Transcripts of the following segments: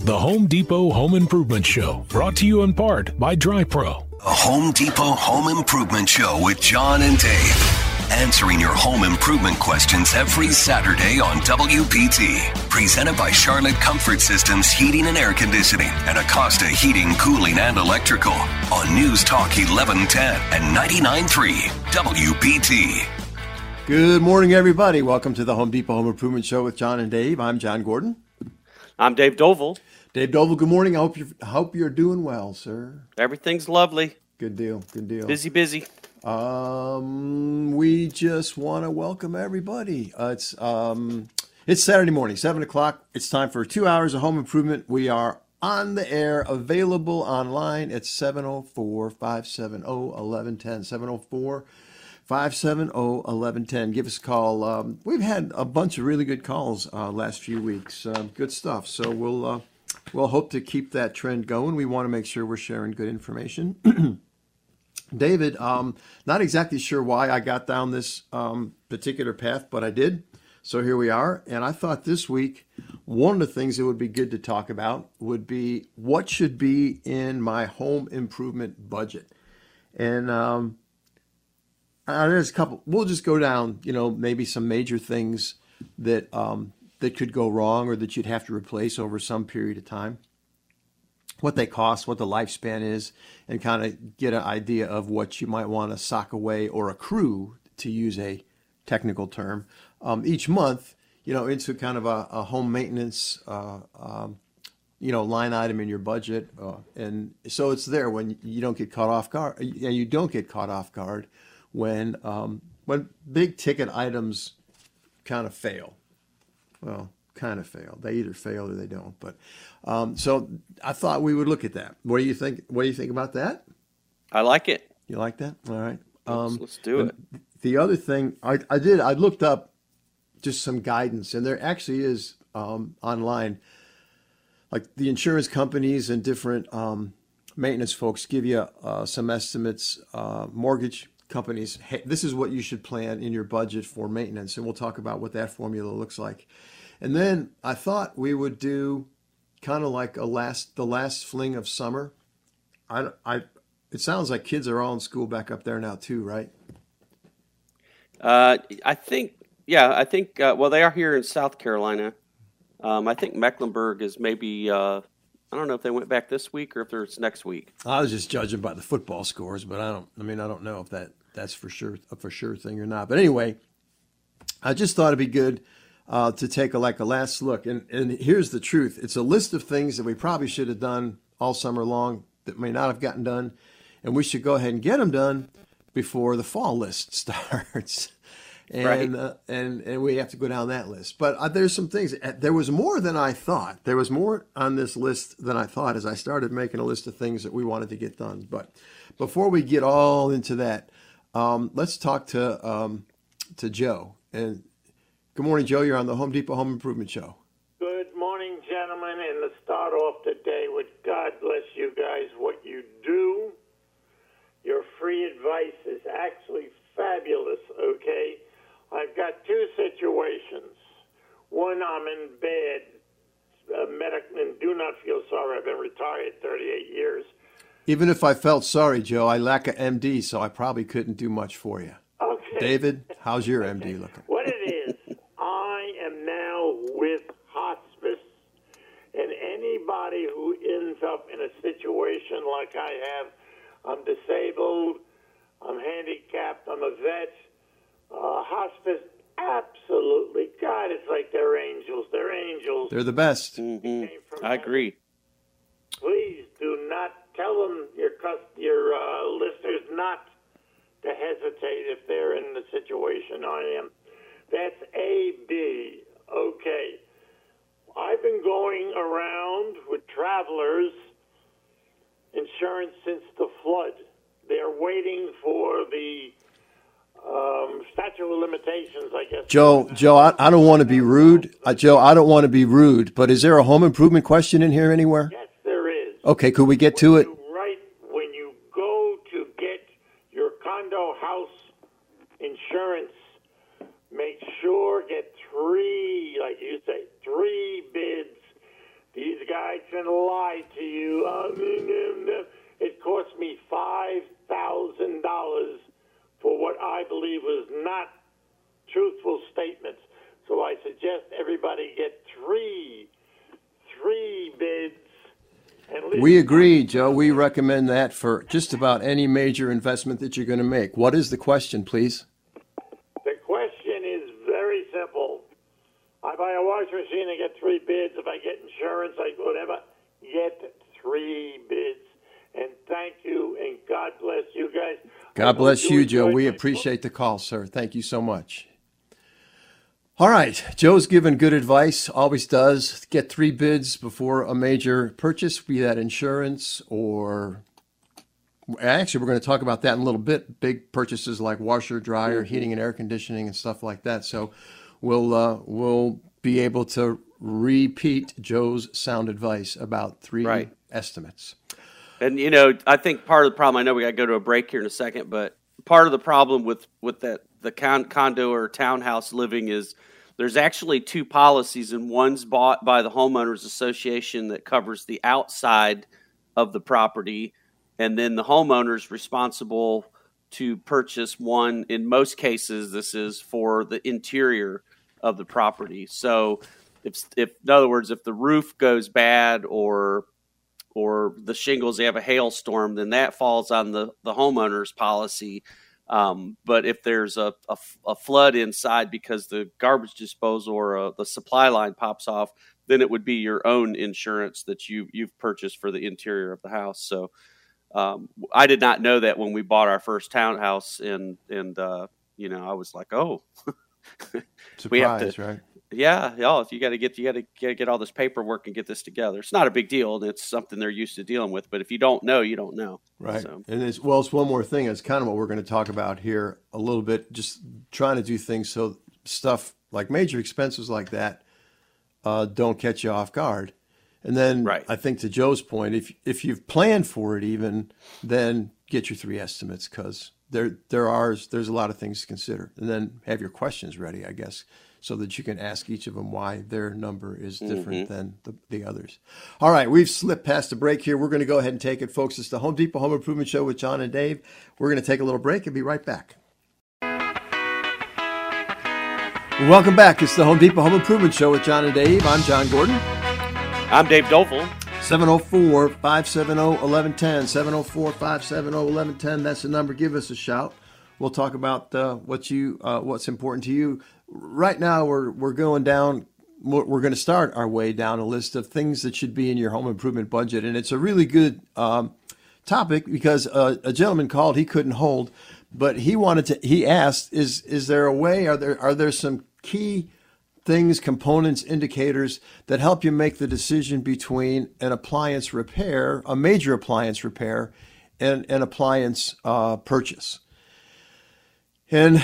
The Home Depot Home Improvement Show, brought to you in part by DryPro. A Home Depot Home Improvement Show with John and Dave. Answering your home improvement questions every Saturday on WPT. Presented by Charlotte Comfort Systems Heating and Air Conditioning and Acosta Heating, Cooling, and Electrical. On News Talk 1110 and 99.3 WPT. Good morning, everybody. Welcome to the Home Depot Home Improvement Show with John and Dave. I'm John Gordon. I'm Dave Doval. Dave Doval, good morning. I hope you're doing well, sir. Everything's lovely. Good deal. Busy. We just want to welcome everybody. It's Saturday morning, 7 o'clock. It's time for 2 hours of home improvement. We are on the air, available online at 704-570-1110. 704-570-1110. Give us a call. We've had a bunch of really good calls last few weeks. Good stuff. So we'll hope to keep that trend going. We want to make sure we're sharing good information. David, not exactly sure why I got down this particular path, but I did. So here we are. And I thought this week, one of the things that would be good to talk about would be what should be in my home improvement budget. And there's a couple. We'll just go down, maybe some major things that that could go wrong or that you'd have to replace over some period of time. What they cost, what the lifespan is, and kind of get an idea of what you might want to sock away or accrue, to use a technical term, each month, into kind of a home maintenance, line item in your budget. And so it's there when you don't get caught off guard. You don't get caught off guard when big ticket items kind of fail. Well, kind of fail. They either fail or they don't. But so I thought we would look at that. What do you think? What do you think about that? I like it. You like that? All right. Let's do it. The other thing I looked up just some guidance, and there actually is online, like the insurance companies and different maintenance folks give you some estimates. Mortgage companies, hey, this is what you should plan in your budget for maintenance, and we'll talk about what that formula looks like. And then I thought we would do kind of like the last fling of summer. It sounds like kids are all in school back up there now too, right? I think, well, they are here in South Carolina. I think Mecklenburg is maybe, I don't know if they went back this week or if it's next week. I was just judging by the football scores, but I don't know if that's for sure thing or not. But anyway, I just thought it'd be good to take a last look. And here's the truth. It's a list of things that we probably should have done all summer long that may not have gotten done. And we should go ahead and get them done before the fall list starts. And right. And we have to go down that list. But there's some things. There was more than I thought. There was more on this list than I thought as I started making a list of things that we wanted to get done. But before we get all into that, let's talk to Joe. And good morning, Joe. You're on the Home Depot Home Improvement Show. Good morning, gentlemen. And to start off the day with God bless you guys, what you do. Your free advice is actually fabulous, okay? I've got two situations. One, I'm in bed, and do not feel sorry. I've been retired 38 years. Even if I felt sorry, Joe, I lack an MD, so I probably couldn't do much for you. Okay. David, how's your MD looking? What it is, I am now with hospice, and anybody who ends up in a situation like I have, I'm disabled, I'm handicapped, I'm a vet. Hospice, absolutely. God, it's like they're angels. They're angels. They're the best. Mm-hmm. I agree. Please do not tell them, your listeners, not to hesitate if they're in the situation I am. That's A, B. Okay. I've been going around with travelers insurance since the flood. They're waiting for the statute of limitations, I guess. Joe, I don't want to be rude. Joe, I don't want to be rude, but is there a home improvement question in here anywhere? Yes, there is. Okay, could we get to it? When you go to get your condo house insurance, make sure get three, like you say, three bids. These guys guy can lie to you. It cost me $5,000 for what I believe was not truthful statements. So I suggest everybody get three bids. And We agree, Joe. We recommend that for just about any major investment that you're going to make. What is the question, please? The question is very simple. I buy a washing machine, I get 3 bids. If I get insurance, whatever, get 3 bids. And thank you, and God bless you guys. God bless you, Joe. We appreciate the call, sir. Thank you so much. All right. Joe's given good advice, always does. Get 3 bids before a major purchase, be that insurance or actually, we're going to talk about that in a little bit. Big purchases like washer, dryer, heating and air conditioning and stuff like that. So we'll be able to repeat Joe's sound advice about 3 estimates. And, I think part of the problem, I know we got to go to a break here in a second, but part of the problem with the condo or townhouse living is there's actually 2 policies, and one's bought by the homeowners association that covers the outside of the property, and then the homeowner's responsible to purchase one. In most cases, this is for the interior of the property. So if in other words, if the roof goes bad or the shingles, they have a hailstorm, then that falls on the homeowner's policy. But if there's a flood inside because the garbage disposal or the supply line pops off, then it would be your own insurance that you've purchased for the interior of the house. So I did not know that when we bought our first townhouse, and I was like, oh, we have to, right? Yeah. If you got to get all this paperwork and get this together. It's not a big deal. It's something they're used to dealing with. But if you don't know, you don't know. Right. So. And it's one more thing. It's kind of what we're going to talk about here a little bit. Just trying to do things so stuff like major expenses like that don't catch you off guard. And then I think to Joe's point, if you've planned for it, even then get your 3 estimates, because there's a lot of things to consider. And then have your questions ready, I guess, so that you can ask each of them why their number is different than the others. All right, we've slipped past the break here. We're going to go ahead and take it, folks. It's the Home Depot Home Improvement Show with John and Dave. We're going to take a little break and be right back. Welcome back. It's the Home Depot Home Improvement Show with John and Dave. I'm John Gordon. I'm Dave Doval. 704-570-1110. 704-570-1110. That's the number. Give us a shout. We'll talk about what's important to you. Right now, we're going down. We're going to start our way down a list of things that should be in your home improvement budget, and it's a really good topic because a gentleman called. He couldn't hold, but he asked, is there a way? Are there some key things, components, indicators that help you make the decision between an appliance repair, a major appliance repair, and an appliance purchase? And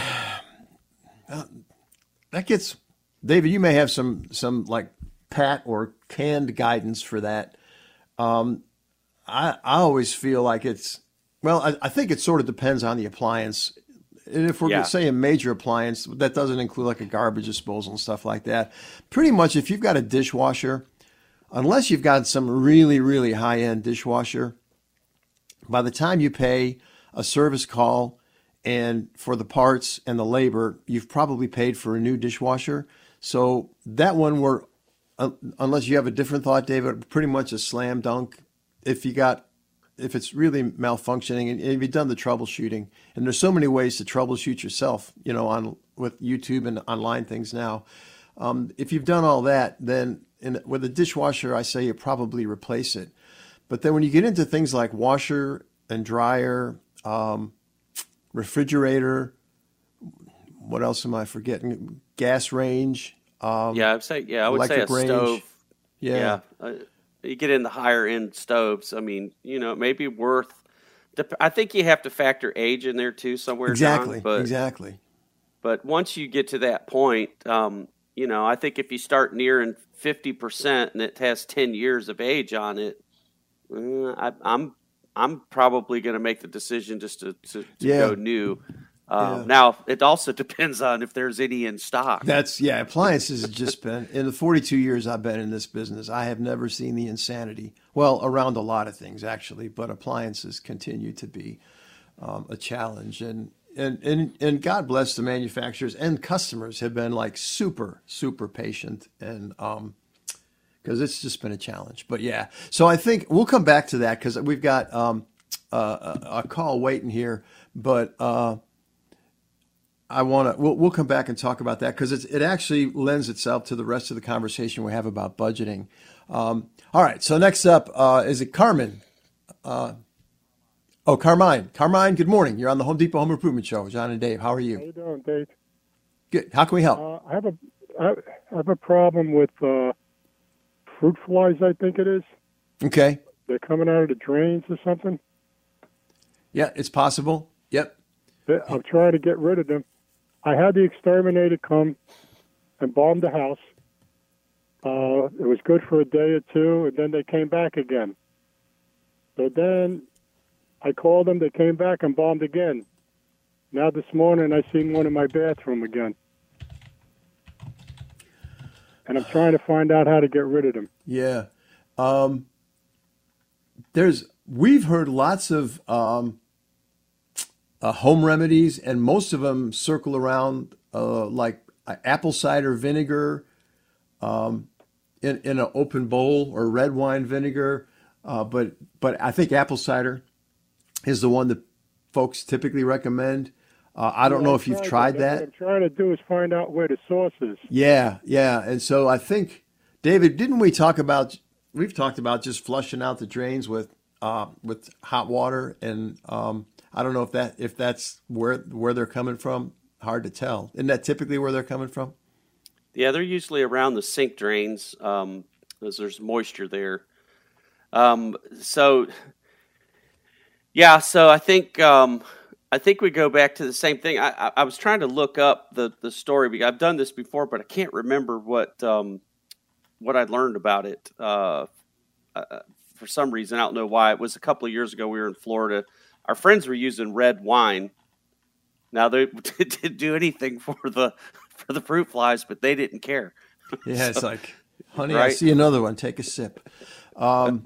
that gets, David, you may have some like pat or canned guidance for that. I always feel like I think it sort of depends on the appliance. And if we're going to say a major appliance, that doesn't include like a garbage disposal and stuff like that. Pretty much if you've got a dishwasher, unless you've got some really, really high-end dishwasher, by the time you pay a service call and for the parts and the labor, you've probably paid for a new dishwasher. So that one, unless you have a different thought, David, pretty much a slam dunk. If it's really malfunctioning and if you've done the troubleshooting, and there's so many ways to troubleshoot yourself, with YouTube and online things now. If you've done all that, then with a dishwasher, I say you probably replace it. But then when you get into things like washer and dryer, refrigerator, what else am I forgetting? Gas range. I would say a range. stove. Yeah. You get in the higher end stoves. I mean, it may be worth. I think you have to factor age in there too somewhere. Exactly. John, exactly. But once you get to that point, I think if you start nearing 50% and it has 10 years of age on it, I'm probably going to make the decision just to go new. Yeah. Now, it also depends on if there's any in stock. Appliances have just been, in the 42 years I've been in this business, I have never seen the insanity. Well, around a lot of things, actually, but appliances continue to be a challenge. And God bless the manufacturers, and customers have been like super, super patient, and because it's just been a challenge. But yeah, so I think we'll come back to that because we've got a call waiting here, but we'll come back and talk about that because it actually lends itself to the rest of the conversation we have about budgeting. All right, so next up, is it Carmen? Carmine. Carmine, good morning. You're on the Home Depot Home Improvement Show. John and Dave, how are you? How you doing, Dave? Good. How can we help? I have a problem with fruit flies, I think it is. Okay. They're coming out of the drains or something. Yeah, it's possible. Yep. I'm trying to get rid of them. I had the exterminator come and bomb the house. It was good for a day or two, and then they came back again. So then I called them. They came back and bombed again. Now this morning I seen one in my bathroom again. And I'm trying to find out how to get rid of them. Yeah. We've heard lots of home remedies, and most of them circle around like apple cider vinegar in an open bowl, or red wine vinegar. But I think apple cider is the one that folks typically recommend. I don't know if you've tried that. What I'm trying to do is find out where the source is. Yeah. And so I think, David, we've talked about just flushing out the drains with hot water, and I don't know if that's where they're coming from. Hard to tell. Isn't that typically where they're coming from? Yeah, they're usually around the sink drains, because there's moisture there. So I think we go back to the same thing. I was trying to look up the story, because I've done this before, but I can't remember what I learned about it. For some reason, I don't know why. It was a couple of years ago. We were in Florida. Our friends were using red wine. Now, they didn't do anything for the fruit flies, but they didn't care. Yeah, it's like, honey, right? I see another one. Take a sip. Well,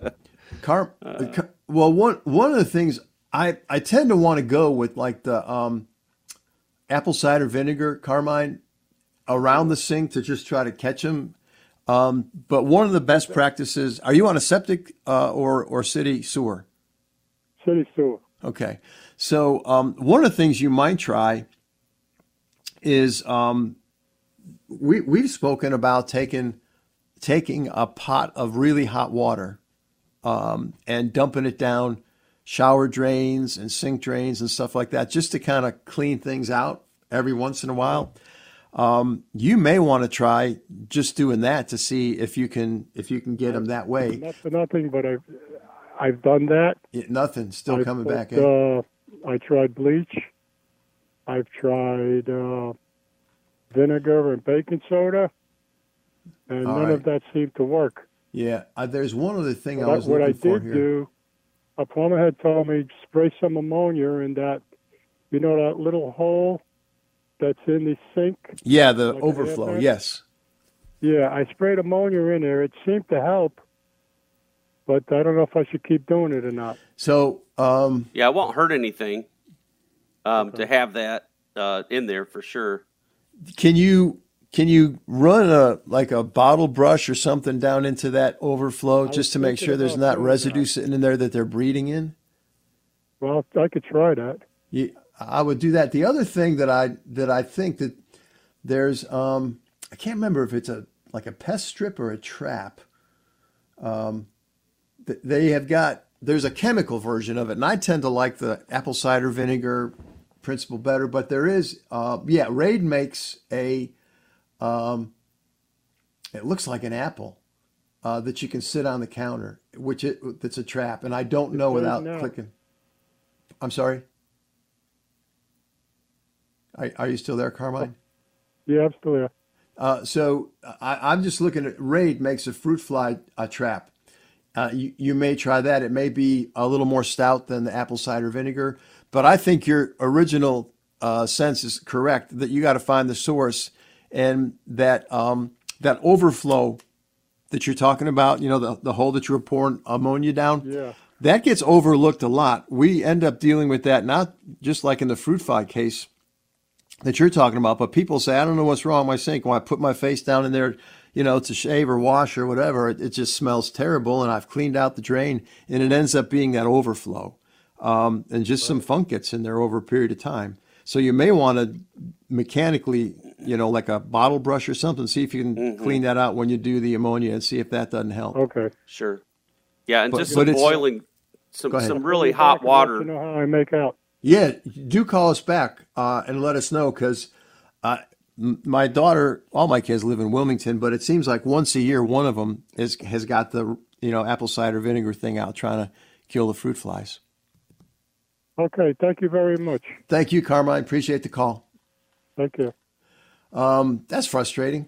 one of the things I tend to want to go with, like the apple cider vinegar, Carmine, around the sink to just try to catch them. But one of the best practices, are you on a septic or city sewer? City sewer. Okay. So one of the things you might try is we've spoken about taking a pot of really hot water and dumping it down shower drains and sink drains and stuff like that, just to kind of clean things out every once in a while. You may want to try just doing that to see if you can get them that way. Not for nothing, but I've done that. Yeah, nothing. Still coming back in. I tried bleach. I've tried vinegar and baking soda, and none of that seemed to work. Yeah, there's one other thing I was looking for here. What I did do, a plumber had told me spray some ammonia in that, that little hole that's in the sink. Yeah, the overflow, yes. Yeah, I sprayed ammonia in there. It seemed to help, but I don't know if I should keep doing it or not. So, yeah, it won't hurt anything to have that in there for sure. Can you run a bottle brush or something down into that overflow just to make sure there's not residue sitting in there that they're breeding in? Well, I could try that. Yeah, I would do that. The other thing that I think that there's I can't remember if it's a pest strip or a trap. They have there's a chemical version of it, and I tend to like the apple cider vinegar principle better. But there is Raid makes a it looks like an apple that you can sit on the counter, that's a trap, and I don't know without clicking. I'm sorry. Are you still there, Carmine? Yeah, I'm still there. So I'm just looking at Raid makes a fruit fly trap. You may try that. It may be a little more stout than the apple cider vinegar, but I think your original sense is correct, that you got to find the source, and that that overflow that you're talking about, the hole that you were pouring ammonia down, that gets overlooked a lot. We end up dealing with that, not just like in the fruit fly case that you're talking about, but people say, I don't know what's wrong with my sink. When I put my face down in there, to shave or wash or whatever, it just smells terrible, and I've cleaned out the drain, and it ends up being that overflow. And just some funk gets in there over a period of time. So you may want to mechanically, like a bottle brush or something, see if you can clean that out when you do the ammonia and see if that doesn't help. Okay. Sure. Yeah, and just some boiling, some really hot water. To know how I make out. Yeah, do call us back and let us know, because my daughter, all my kids live in Wilmington, but it seems like once a year one of them has got the apple cider vinegar thing out trying to kill the fruit flies. Okay, thank you very much. Thank you, Carmine. Appreciate the call. Thank you. That's frustrating.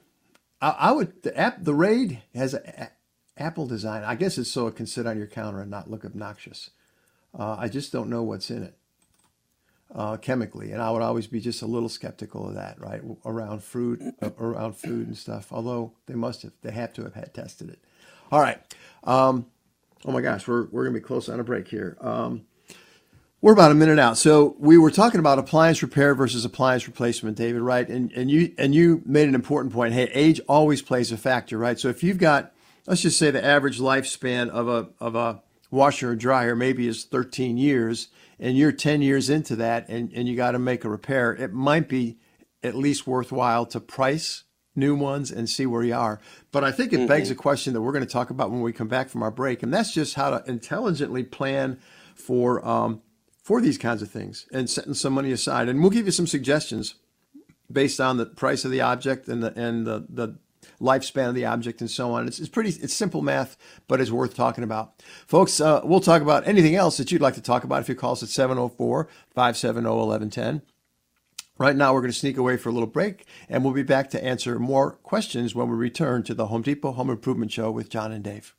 The Raid has an apple design. I guess it's so it can sit on your counter and not look obnoxious. I just don't know what's in it chemically, and I would always be just a little skeptical of that, right? Around food and stuff. Although they have to have had tested it. All right. Oh my gosh, we're gonna be close on a break here. We're about a minute out. So we were talking about appliance repair versus appliance replacement, David, right? And you made an important point. Hey, age always plays a factor, right? So if you've got, let's just say the average lifespan of a washer or dryer maybe is 13 years, and you're 10 years into that, and you got to make a repair, it might be at least worthwhile to price new ones and see where you are. But I think it begs a question that we're going to talk about when we come back from our break, and that's just how to intelligently plan for these kinds of things and setting some money aside. And we'll give you some suggestions based on the price of the object and the lifespan of the object and so on. It's simple math, but it's worth talking about. Folks, we'll talk about anything else that you'd like to talk about if you call us at 704-570-1110. Right now, we're going to sneak away for a little break, and we'll be back to answer more questions when we return to the Home Depot Home Improvement Show with John and Dave.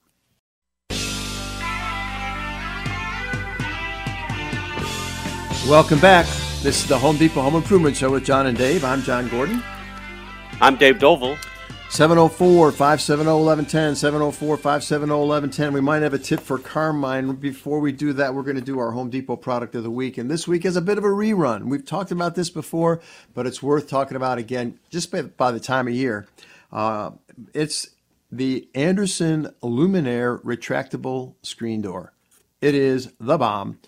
Welcome back. This is the Home Depot Home Improvement Show with John and Dave. I'm John Gordon. I'm Dave Dovell. 704-570-1110, 704-570-1110. We might have a tip for Carmine. Before we do that, we're going to do our Home Depot product of the week. And this week is a bit of a rerun. We've talked about this before, but it's worth talking about again just by the time of year. It's the Andersen Luminaire retractable screen door. It is the bomb.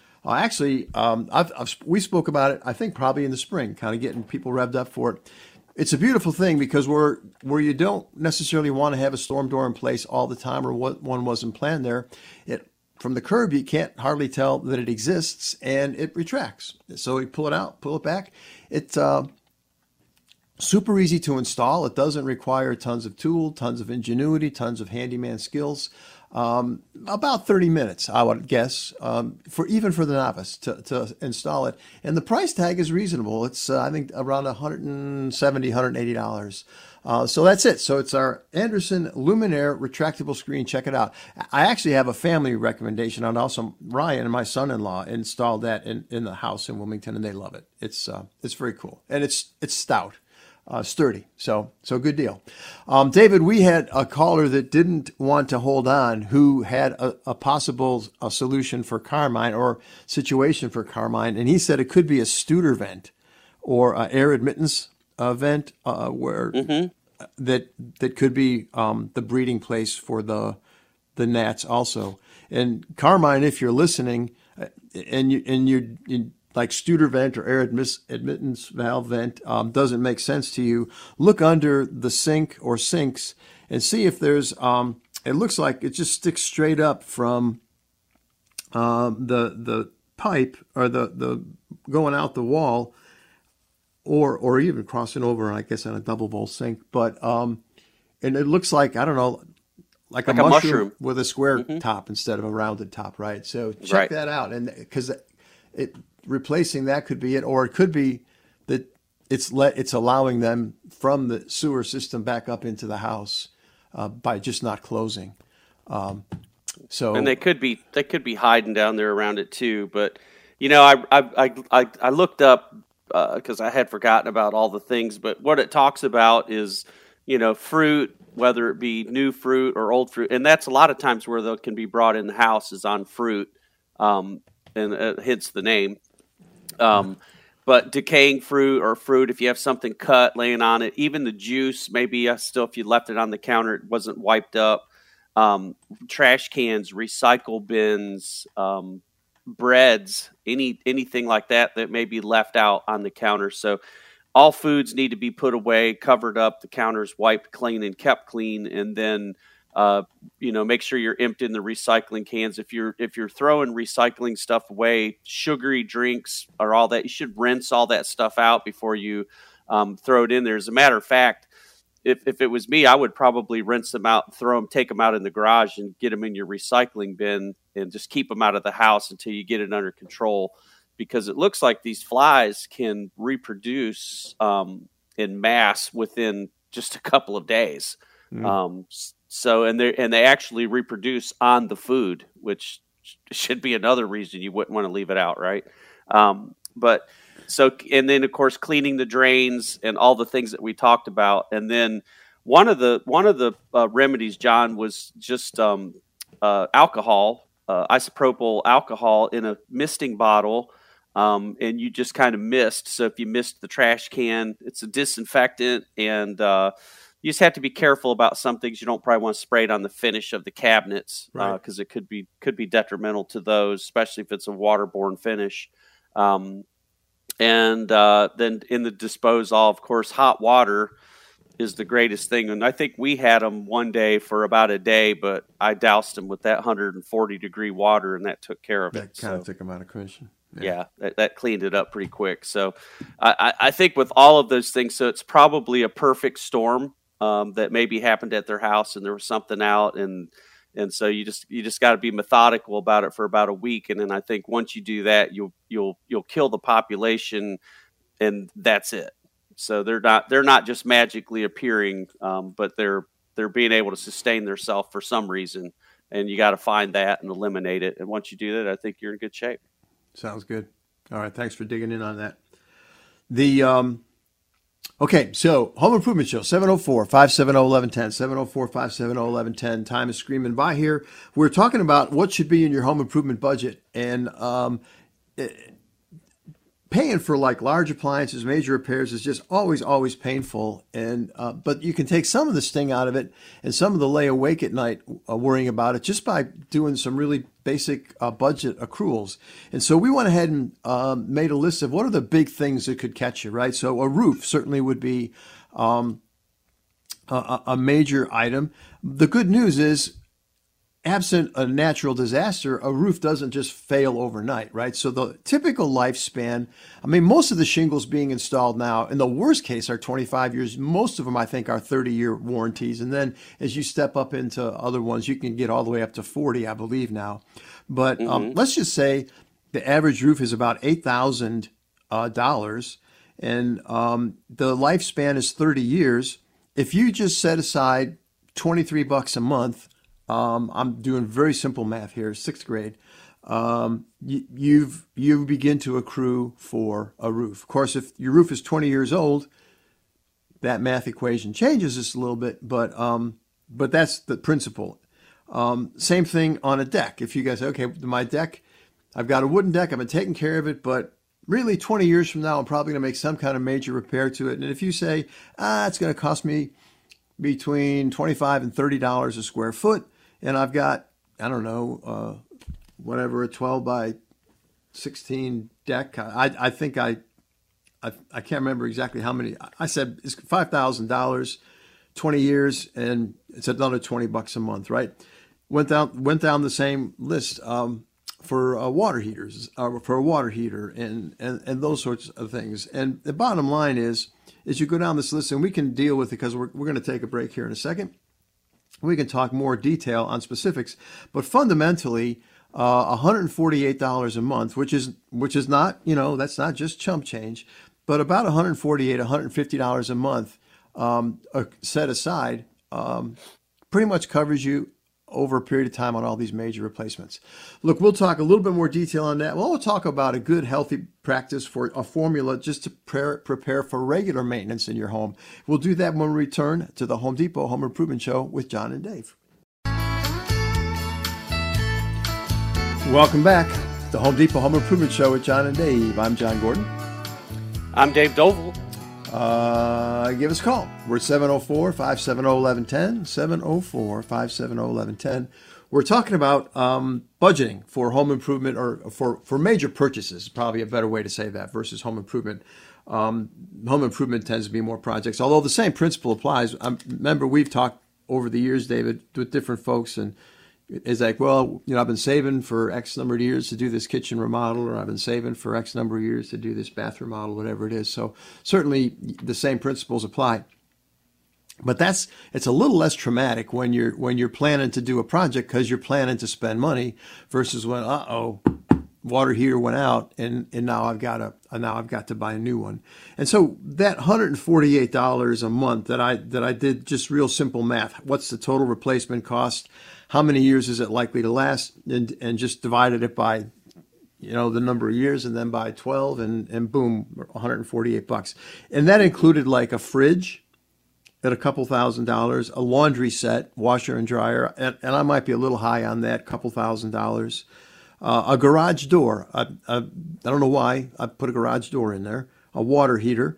We spoke about it, I think, probably in the spring, kind of getting people revved up for it. It's a beautiful thing because where you don't necessarily want to have a storm door in place all the time, or one wasn't planned there, from the curb you can't hardly tell that it exists, and it retracts. So you pull it out, pull it back. It's super easy to install. It doesn't require tons of tool, tons of ingenuity, tons of handyman skills. About 30 minutes, I would guess, for the novice to install it. And the price tag is reasonable. It's, I think, around $170, $180. So that's it. So it's our Andersen Luminaire retractable screen. Check it out. I actually have a family recommendation, and also Ryan and my son-in-law installed that in the house in Wilmington, and they love it. It's very cool. And it's stout. Sturdy. So good deal. David, we had a caller that didn't want to hold on, who had a possible solution for Carmine, or situation for Carmine. And he said it could be a Studer vent or an air admittance vent, where that could be the breeding place for the gnats also. And Carmine, if you're listening, and you like Studer vent or air admittance valve vent doesn't make sense to you, look under the sink or sinks and see if there's, it looks like it just sticks straight up from the pipe, or the going out the wall, or even crossing over, I guess, on a double bowl sink. But and it looks like, I don't know, like a mushroom with a square top instead of a rounded top, right? So check that out, and because replacing that could be it, or it could be that it's allowing them from the sewer system back up into the house by just not closing. So, and they could be hiding down there around it too. But I looked up because I had forgotten about all the things. But what it talks about is, fruit, whether it be new fruit or old fruit, and that's a lot of times where they can be brought in the house is on fruit, and hence the name. But decaying fruit or fruit, if you have something cut laying on it, even the juice, maybe still if you left it on the counter, it wasn't wiped up. Trash cans, recycle bins, breads, anything like that may be left out on the counter. So all foods need to be put away, covered up, the counters wiped clean and kept clean, and then make sure you're emptying the recycling cans. If you're throwing recycling stuff away, sugary drinks or all that, you should rinse all that stuff out before you throw it in there. As a matter of fact, if it was me, I would probably rinse them out, take them out in the garage and get them in your recycling bin and just keep them out of the house until you get it under control, because it looks like these flies can reproduce in mass within just a couple of days. So they actually reproduce on the food, which should be another reason you wouldn't want to leave it out, right? And then of course cleaning the drains and all the things that we talked about, and then one of the remedies, John, was just alcohol, isopropyl alcohol in a misting bottle, and you just kind of mist. So if you mist the trash can, it's a disinfectant, and you just have to be careful about some things. You don't probably want to spray it on the finish of the cabinets, because it could be detrimental to those, especially if it's a waterborne finish. And then in the disposal, of course, hot water is the greatest thing. And I think we had them one day for about a day, but I doused them with that 140-degree water, and that took care of it. That kind of took them out of question. Yeah, that cleaned it up pretty quick. So I think with all of those things, so it's probably a perfect storm that maybe happened at their house, and there was something out, and so you just got to be methodical about it for about a week, and then I think once you do that, you'll kill the population, and that's it. So they're not just magically appearing, but they're being able to sustain themselves for some reason, and you got to find that and eliminate it. And once you do that, I think you're in good shape. Sounds good. All right, thanks for digging in on that. Okay, so Home Improvement Show, 704-570-1110, 704-570-1110. Time is screaming by here. We're talking about what should be in your home improvement budget, and paying for like large appliances, major repairs is just always painful. And but you can take some of the sting out of it and some of the lay awake at night worrying about it just by doing some really basic budget accruals. And so we went ahead and made a list of what are the big things that could catch you, right? So a roof certainly would be a major item. The good news is, absent a natural disaster, a roof doesn't just fail overnight, right? So the typical lifespan, I mean, most of the shingles being installed now, in the worst case, are 25 years. Most of them, I think, are 30-year warranties. And then as you step up into other ones, you can get all the way up to 40, I believe now. But let's just say the average roof is about $8,000, and the lifespan is 30 years. If you just set aside $23 a month, I'm doing very simple math here, 6th grade. You begin to accrue for a roof. Of course, if your roof is 20 years old, that math equation changes just a little bit, but that's the principle. Same thing on a deck. If you guys say, okay, my deck, I've got a wooden deck, I've been taking care of it, but really 20 years from now, I'm probably going to make some kind of major repair to it. And if you say, it's going to cost me between $25 and $30 a square foot, and I've got, I don't know, whatever, a 12 by 16 deck. I think I can't remember exactly how many. I said it's $5,000, 20 years, and it's another $20 a month, right? Went down the same list for water heaters, for a water heater, and those sorts of things. And the bottom line is you go down this list, and we can deal with it because we're going to take a break here in a second. We can talk more detail on specifics, but fundamentally, $148 a month, which is not, that's not just chump change, but about $150 a month set aside pretty much covers you over a period of time on all these major replacements. Look, we'll talk a little bit more detail on that. We'll talk about a good, healthy practice for a formula just to prepare for regular maintenance in your home. We'll do that when we return to the Home Depot Home Improvement Show with John and Dave. Welcome back to the Home Depot Home Improvement Show with John and Dave. I'm John Gordon. I'm Dave Doval. Give us a call. We're 704-570-1110, 704-570-1110. We're talking about budgeting for home improvement or for major purchases, probably a better way to say that, versus home improvement. Home improvement tends to be more projects, although the same principle applies. Remember, we've talked over the years, David, with different folks, and it's like, well, I've been saving for X number of years to do this kitchen remodel, or I've been saving for X number of years to do this bathroom remodel, whatever it is. So certainly the same principles apply. But it's a little less traumatic when you're planning to do a project because you're planning to spend money versus when water heater went out and now I've got to buy a new one. And so that $148 a month that I did just real simple math. What's the total replacement cost? How many years is it likely to last? And just divided it by, the number of years, and then by 12, and boom, $148. And that included like a fridge at a couple $1,000, a laundry set, washer and dryer, and I might be a little high on that, couple $1,000. A garage door. I don't know why I put a garage door in there. A water heater.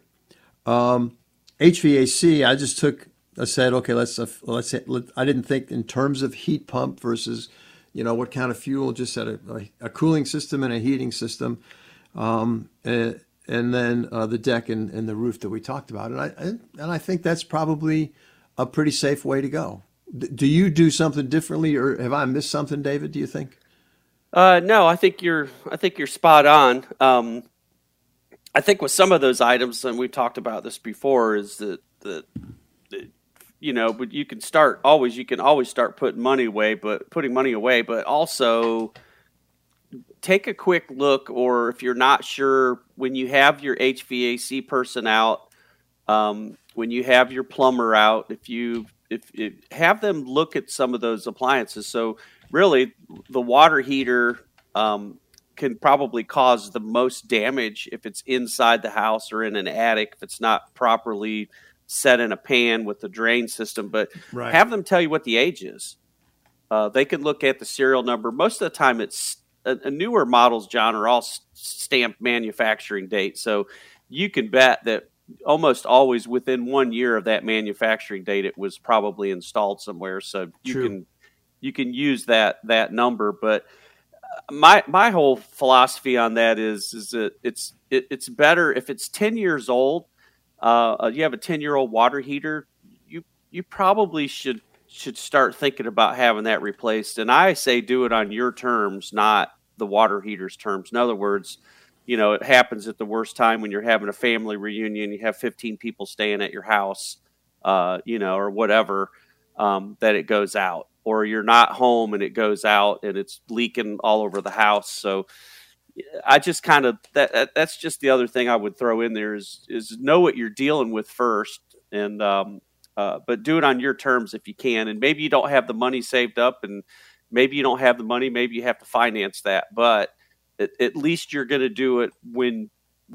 HVAC. I said, okay, let's say, I didn't think in terms of heat pump versus, what kind of fuel. Just said a cooling system and a heating system, and then the deck and the roof that we talked about. And I think that's probably a pretty safe way to go. Do you do something differently, or have I missed something, David? Do you think? No, I think you're spot on. I think with some of those items, and we've talked about this before, is that but you can always start putting money away, but also take a quick look, or if you're not sure, when you have your HVAC person out, when you have your plumber out, if have them look at some of those appliances. So really, the water heater can probably cause the most damage if it's inside the house or in an attic, if it's not properly set in a pan with the drain system. But Have them tell you what the age is. They can look at the serial number. Most of the time, it's newer models, John, are all stamped manufacturing date. So you can bet that almost always within 1 year of that manufacturing date, it was probably installed somewhere. So you can use that number. But my whole philosophy on that is that it's better if it's 10 years old. You have a 10-year-old water heater, you probably should start thinking about having that replaced. And I say do it on your terms, not the water heater's terms. In other words, it happens at the worst time when you're having a family reunion, you have 15 people staying at your house, or whatever, that it goes out. Or you're not home and it goes out and it's leaking all over the house. So I just kind of that's just the other thing I would throw in there is know what you're dealing with first, and but do it on your terms if you can. And maybe you don't have the money saved up, and maybe you don't have the money. Maybe you have to finance that, but at least you're going to do it when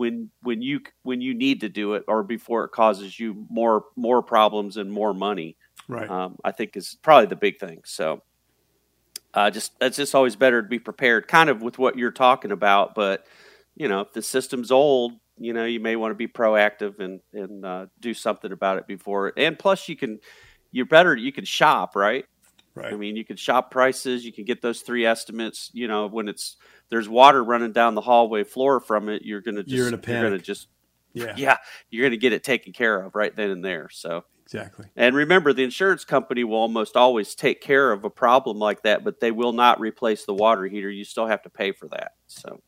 you need to do it, or before it causes you more problems and more money. Right. I think is probably the big thing. So. It's just always better to be prepared, kind of with what you're talking about. But, if the system's old, you may want to be proactive and do something about it before. And plus, you can shop, right? Right. I mean, you can shop prices. You can get those 3 estimates. When there's water running down the hallway floor from it, you're in a panic. You're going to get it taken care of right then and there. So. Exactly. And remember, the insurance company will almost always take care of a problem like that, but they will not replace the water heater. You still have to pay for that. So,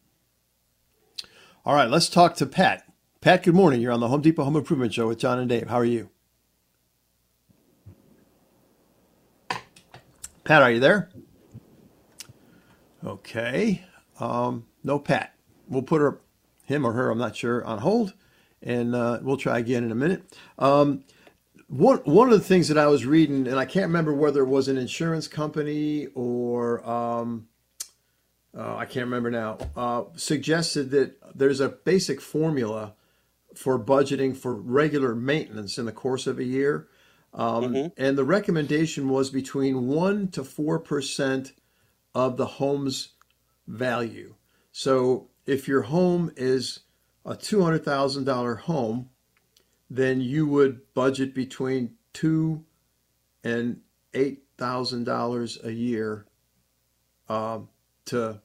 all right, let's talk to Pat. Pat, good morning. You're on the Home Depot Home Improvement Show with John and Dave. How are you? Pat, are you there? Okay. No Pat. We'll put him or her, I'm not sure, on hold, and we'll try again in a minute. One of the things that I was reading, and I can't remember whether it was an insurance company or I can't remember now, suggested that there's a basic formula for budgeting for regular maintenance in the course of a year. And the recommendation was between 1% to 4% of the home's value. So if your home is a $200,000 home, then you would budget between $2,000 and $8,000 a year to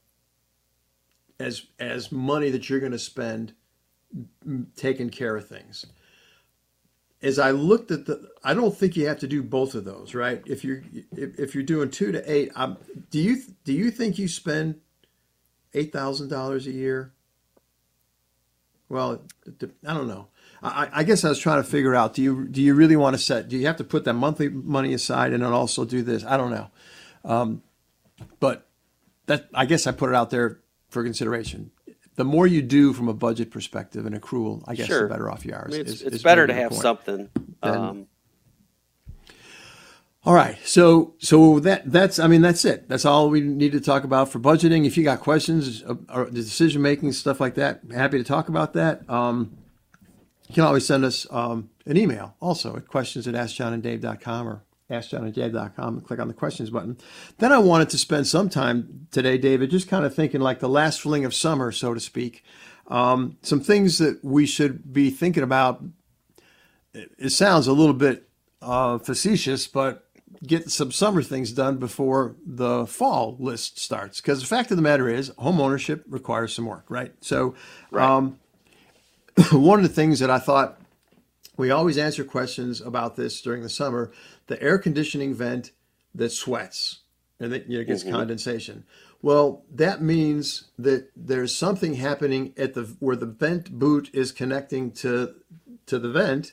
as money that you're going to spend taking care of things. As I looked at I don't think you have to do both of those, right? If you're doing 2 to 8, do you think you spend $8,000 a year? Well, I don't know. I guess I was trying to figure out, do you really want to do you have to put that monthly money aside and then also do this? I don't know. But I guess I put it out there for consideration. The more you do from a budget perspective and accrual, I guess the better off you are. It's better to have something. All right. So that's it. That's all we need to talk about for budgeting. If you got questions or decision making, stuff like that, happy to talk about that. You can always send us an email also at questions@askjohnanddave.com or askjohnanddave.com and click on the questions button. Then I wanted to spend some time today, David, just kind of thinking like the last fling of summer, so to speak. Some things that we should be thinking about. It sounds a little bit facetious, but get some summer things done before the fall list starts. Because the fact of the matter is, home ownership requires some work, right? So one of the things that I thought, we always answer questions about this during the summer, the air conditioning vent that sweats and that gets condensation. Well, that means that there's something happening at where the vent boot is connecting to the vent.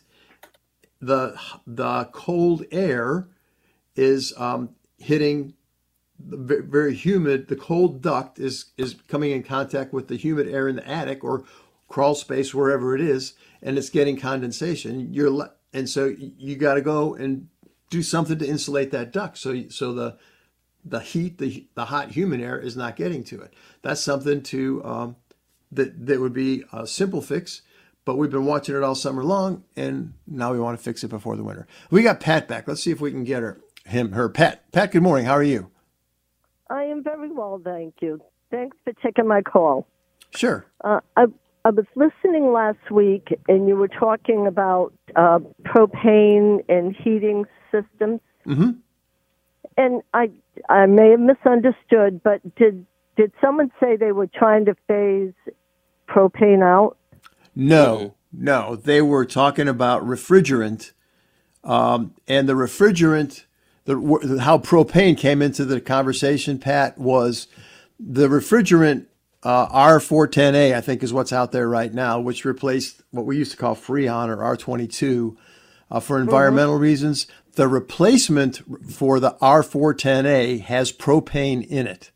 The cold air is hitting the very humid. The cold duct is coming in contact with the humid air in the attic or crawl space, wherever it is, and it's getting condensation. And so you got to go and do something to insulate that duct, so the heat, the hot humid air is not getting to it. That's something to that would be a simple fix. But we've been watching it all summer long, and now we want to fix it before the winter. We got Pat back. Let's see if we can get her. Pat, good morning. How are you? I am very well, thank you. Thanks for taking my call. Sure. I was listening last week, and you were talking about propane and heating systems. Mm-hmm. And I may have misunderstood, but did someone say they were trying to phase propane out? No. They were talking about refrigerant, and the refrigerant, how propane came into the conversation, Pat, was the refrigerant R410A, I think is what's out there right now, which replaced what we used to call Freon or R22 for environmental reasons. The replacement for the R410A has propane in it.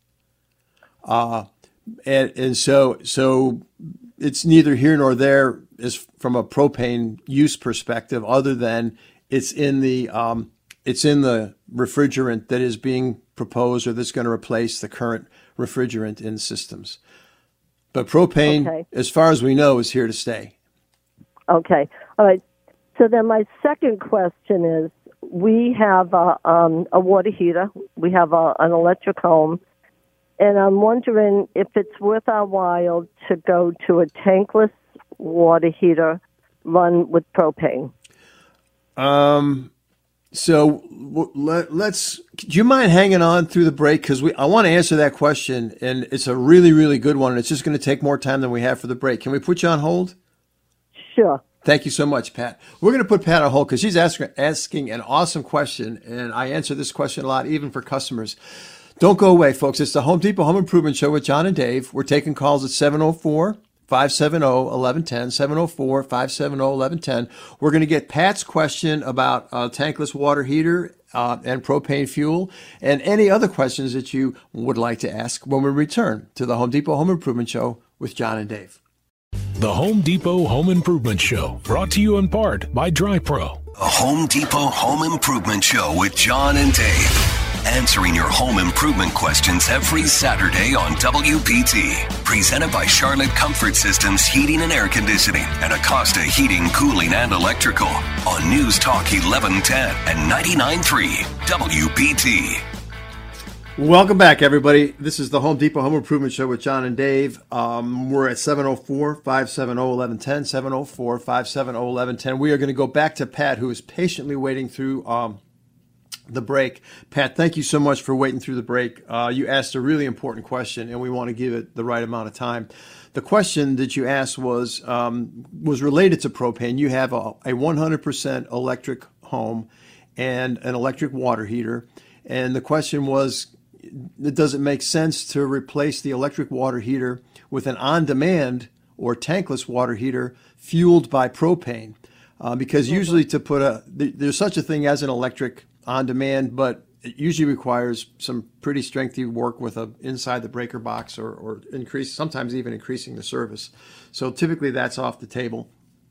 And so it's neither here nor there is from a propane use perspective, other than it's in the refrigerant that is being proposed or that's going to replace the current refrigerant in systems. But propane, as far as we know, is here to stay. Okay. All right. So then my second question is, we have a water heater. We have an electric home. And I'm wondering if it's worth our while to go to a tankless water heater run with propane. So let's. Do you mind hanging on through the break? Because I want to answer that question, and it's a really, really good one, and it's just going to take more time than we have for the break. Can we put you on hold? Sure. Thank you so much, Pat. We're going to put Pat on hold because she's asking an awesome question, and I answer this question a lot, even for customers. Don't go away, folks. It's the Home Depot Home Improvement Show with John and Dave. We're taking calls at 704-570-1110, 704-570-1110. We're going to get Pat's question about tankless water heater and propane fuel and any other questions that you would like to ask when we return to the Home Depot Home Improvement Show with John and Dave. The Home Depot Home Improvement Show, brought to you in part by DryPro. A Home Depot home improvement show with John and Dave. Answering your home improvement questions every Saturday on WPT. Presented by Charlotte Comfort Systems Heating and Air Conditioning and Acosta Heating, Cooling, and Electrical on News Talk 1110 and 99.3 WPT. Welcome back, everybody. This is the Home Depot Home Improvement Show with John and Dave. We're at 704-570-1110, 704-570-1110. We are going to go back to Pat, who is patiently waiting through the break. Pat, thank you so much for waiting through the break. You asked a really important question, and we want to give it the right amount of time. The question that you asked was related to propane. You have a 100% electric home and an electric water heater, and the question was, does it make sense to replace the electric water heater with an on-demand or tankless water heater fueled by propane? Because usually there's such a thing as an electric on-demand, but it usually requires some pretty strengthy work with inside the breaker box or sometimes even increasing the service. So typically that's off the table.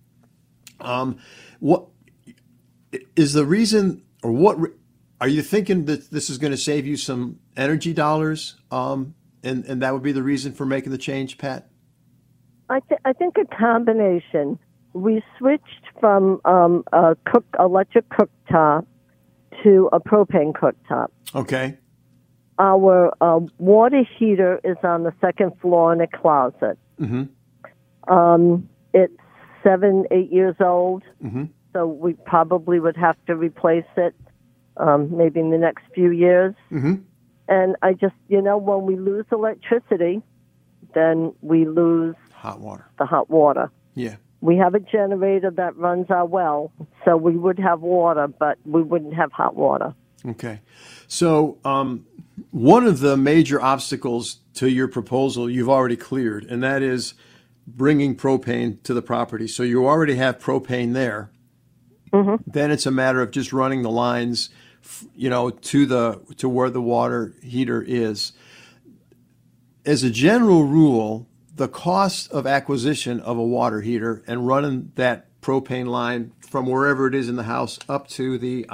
What is the reason, or what are you thinking that this is going to save you some energy dollars? And that would be the reason for making the change, Pat? I think a combination. We switched from electric cooktop to a propane cooktop. Okay. Our water heater is on the second floor in a closet. Mm-hmm. It's 7-8 years old, mm-hmm. so we probably would have to replace it maybe in the next few years. Mm-hmm. And I just, when we lose electricity, then we lose the hot water. Yeah. We have a generator that runs our well, so we would have water, but we wouldn't have hot water. Okay. So one of the major obstacles to your proposal you've already cleared, and that is bringing propane to the property. So you already have propane there. Mm-hmm. Then it's a matter of just running the lines, to where the water heater is. As a general rule, the cost of acquisition of a water heater and running that propane line from wherever it is in the house up to the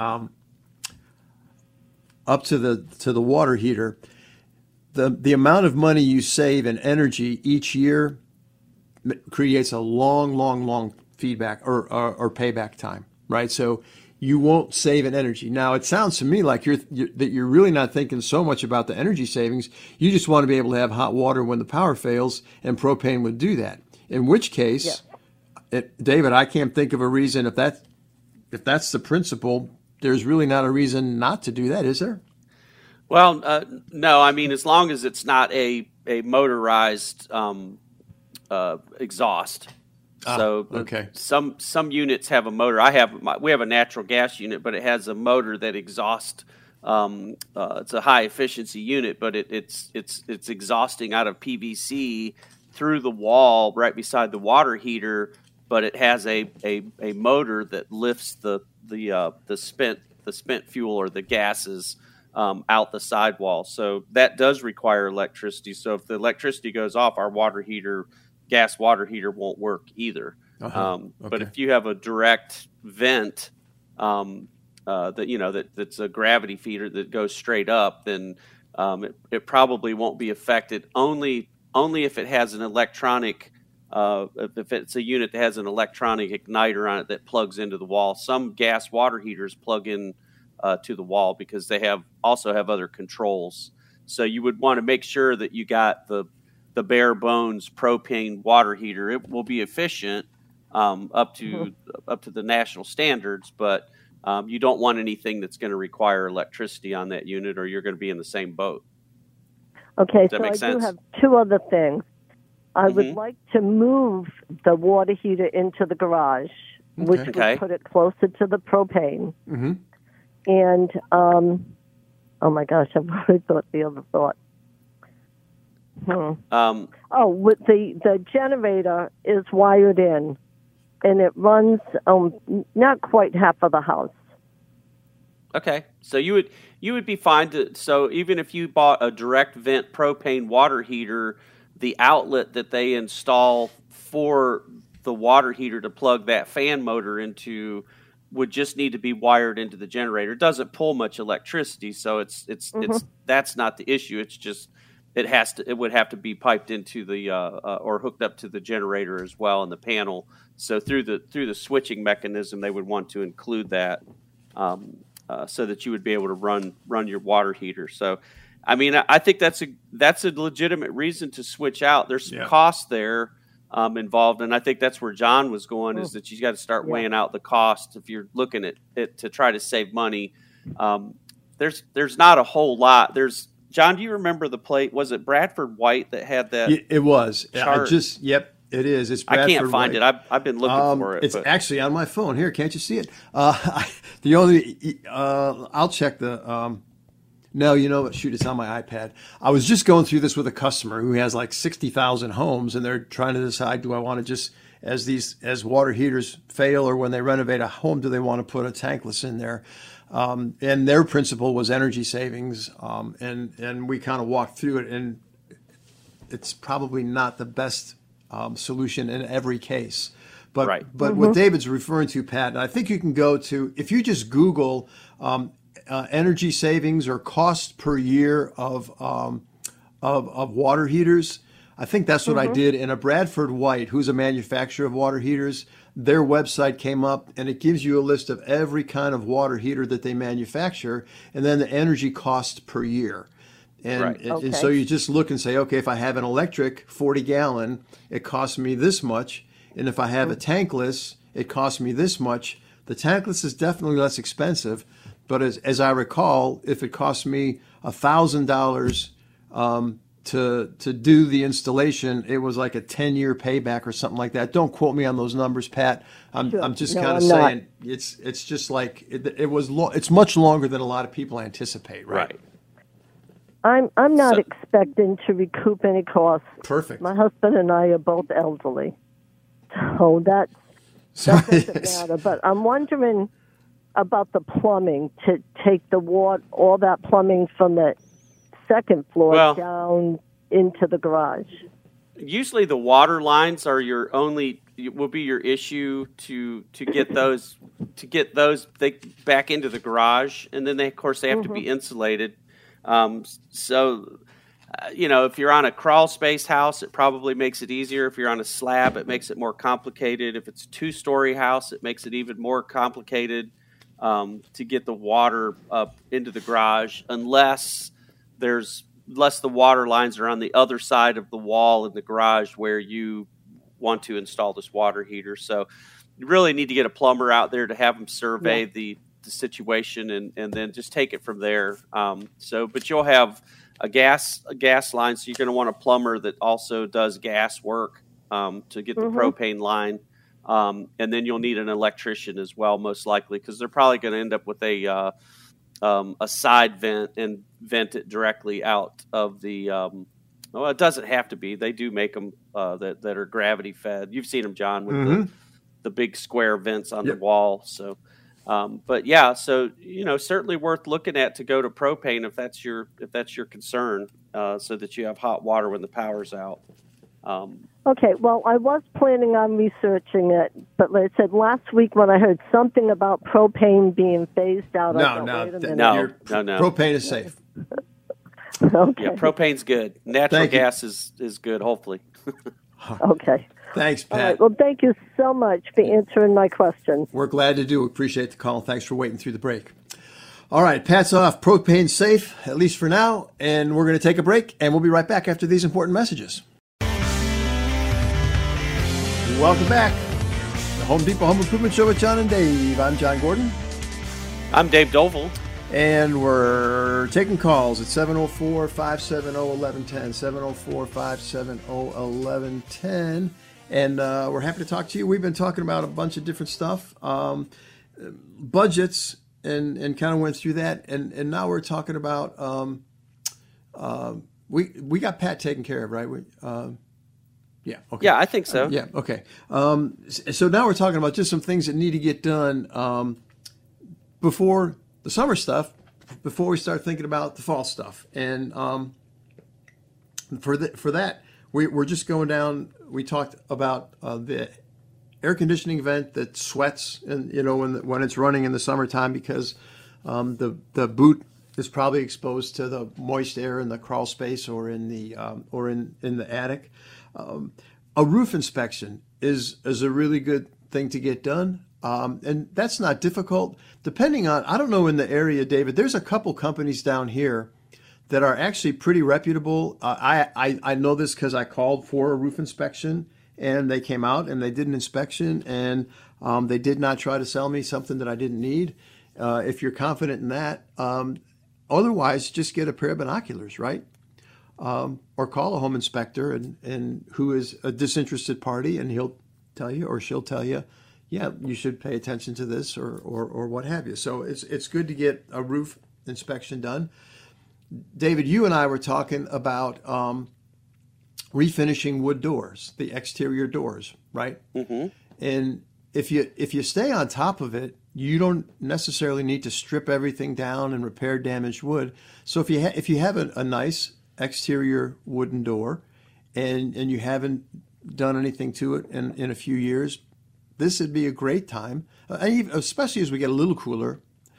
water heater, the amount of money you save in energy each year creates a long feedback or payback time, right? So you won't save in energy. Now, it sounds to me like you're really not thinking so much about the energy savings. You just want to be able to have hot water when the power fails, and propane would do that. In which case, David, I can't think of a reason if that's the principle. There's really not a reason not to do that, is there? Well, no. I mean, as long as it's not a motorized exhaust. So okay. Some units have a motor. We have a natural gas unit, but it has a motor that exhausts. It's a high efficiency unit, but it's exhausting out of PVC through the wall right beside the water heater. But it has a motor that lifts the spent fuel or the gases out the sidewall. So that does require electricity. So if the electricity goes off, our gas water heater won't work either. Okay. But if you have a direct vent that's a gravity feeder that goes straight up, then it probably won't be affected. Only if it has an electronic, if it's a unit that has an electronic igniter on it that plugs into the wall. Some gas water heaters plug in to the wall because they also have other controls. So you would want to make sure that you got the bare bones propane water heater. It will be efficient up to the national standards, but you don't want anything that's going to require electricity on that unit, or you're going to be in the same boat. Okay, Does that make sense? do have two other things. I would like to move the water heater into the garage, which would put it closer to the propane. Mm-hmm. And oh my gosh, I've already thought the other thought. With the generator is wired in, and it runs not quite half of the house. Okay, so you would be fine so even if you bought a direct vent propane water heater, the outlet that they install for the water heater to plug that fan motor into would just need to be wired into the generator. It doesn't pull much electricity, so it's that's not the issue. It's just it would have to be piped into the or hooked up to the generator as well in the panel. So through the switching mechanism, they would want to include that so that you would be able to run your water heater. So, I mean, I think that's a legitimate reason to switch out. There's some cost there involved, and I think that's where John was going, is that you got to start weighing out the cost if you're looking at it to try to save money. There's not a whole lot. John, do you remember the plate? Was it Bradford White that had that? It was. Chart? It is. It's Bradford I can't find White. it. I've been looking for it. It's actually on my phone here. Can't you see it? I'll check the. No, you know what? Shoot, it's on my iPad. I was just going through this with a customer who has like 60,000 homes, and they're trying to decide: do I want to just, as water heaters fail, or when they renovate a home, do they want to put a tankless in there? And their principle was energy savings, and we kind of walked through it, and it's probably not the best solution in every case. But what David's referring to, Pat, and I think you can go to, if you just Google energy savings or cost per year of water heaters, I think that's what I did. And a Bradford White, who's a manufacturer of water heaters, their website came up, and it gives you a list of every kind of water heater that they manufacture, and then the energy cost per year. And so you just look and say, okay, if I have an electric 40-gallon, it costs me this much. And if I have a tankless, it costs me this much. The tankless is definitely less expensive. But as I recall, if it costs me $1,000 to do the installation, it was like a 10-year payback or something like that. Don't quote me on those numbers, Pat. I'm just kind of saying it's just like it's much longer than a lot of people anticipate, right? I'm not expecting to recoup any costs. Perfect. My husband and I are both elderly, so that doesn't matter. But I'm wondering about the plumbing, to take the all that plumbing from the second floor down into the garage. Usually the water lines are will be your issue to get those back into the garage, and then of course they have to be insulated. If you're on a crawl space house, it probably makes it easier. If you're on a slab, it makes it more complicated. If it's a 2-story house, it makes it even more complicated to get the water up into the garage, unless the water lines are on the other side of the wall in the garage where you want to install this water heater. So you really need to get a plumber out there to have them survey the situation and then just take it from there. But you'll have a gas line, so you're going to want a plumber that also does gas work to get the propane line. And then you'll need an electrician as well, most likely, because they're probably going to end up with a side vent and vent it directly out of the. It doesn't have to be. They do make them that are gravity fed. You've seen them, John, with the big square vents on the wall. So, certainly worth looking at to go to propane if that's your concern, so that you have hot water when the power's out. Okay, well, I was planning on researching it, but like I said, last week when I heard something about propane being phased out, I thought, wait a minute. No. Propane is safe. Okay. Yeah, propane's good. Natural gas is good, hopefully. Okay. Thanks, Pat. All right, well, thank you so much for answering my question. We're glad to do. Appreciate the call. Thanks for waiting through the break. All right, Pat's off. Propane's safe, at least for now, and we're going to take a break, and we'll be right back after these important messages. Welcome back. The Home Depot Home Improvement Show with John and Dave. I'm John Gordon. I'm Dave Doval. And we're taking calls at 704-570-1110, 704-570-1110. And we're happy to talk to you. We've been talking about a bunch of different stuff, budgets, and kind of went through that. And now we're talking about, we got Pat taken care of, right? Yeah. Okay. Yeah, I think so. Yeah. Okay. So now we're talking about just some things that need to get done before the summer stuff, before we start thinking about the fall stuff. And for that, we're just going down. We talked about the air conditioning vent that sweats, and when it's running in the summertime, because the boot is probably exposed to the moist air in the crawl space or in the attic. A roof inspection is a really good thing to get done. And that's not difficult. Depending on, I don't know in the area, David, there's a couple companies down here that are actually pretty reputable. I know this because I called for a roof inspection, and they came out and they did an inspection, and they did not try to sell me something that I didn't need. If you're confident in that, otherwise just get a pair of binoculars, right? Or call a home inspector and who is a disinterested party, and he'll tell you or she'll tell you, yeah, you should pay attention to this or what have you. So it's good to get a roof inspection done. David, you and I were talking about refinishing wood doors, the exterior doors, right? Mm-hmm. And if you stay on top of it, you don't necessarily need to strip everything down and repair damaged wood. So if you have a nice exterior wooden door and you haven't done anything to it in a few years, this would be a great time, especially as we get a little cooler,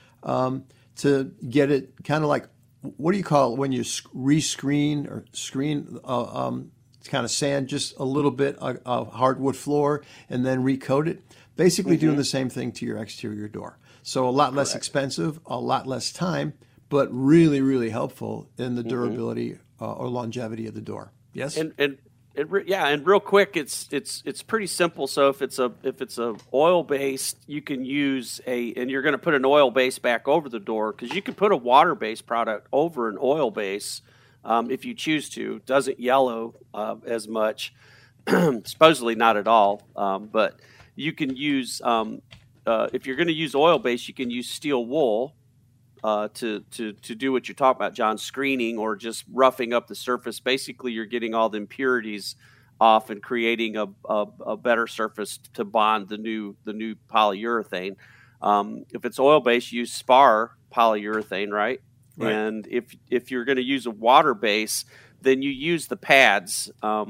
to get it kind of like, what do you call it when you rescreen or screen kind of sand just a little bit of hardwood floor and then recoat it? Basically doing the same thing to your exterior door. So a lot less expensive, a lot less time, but really, really helpful in the durability or longevity of the door. Yes? And real quick, it's pretty simple. So if it's a oil based, you can use and you're going to put an oil base back over the door, because you can put a water based product over an oil base if you choose to. It doesn't yellow as much, supposedly not at all. But you can use if you're going to use oil base, you can use steel wool. To do what you're talking about, John, screening or just roughing up the surface. Basically, you're getting all the impurities off and creating a better surface to bond the new polyurethane. If it's oil based, use spar polyurethane, right? And if you're going to use a water base, then you use the pads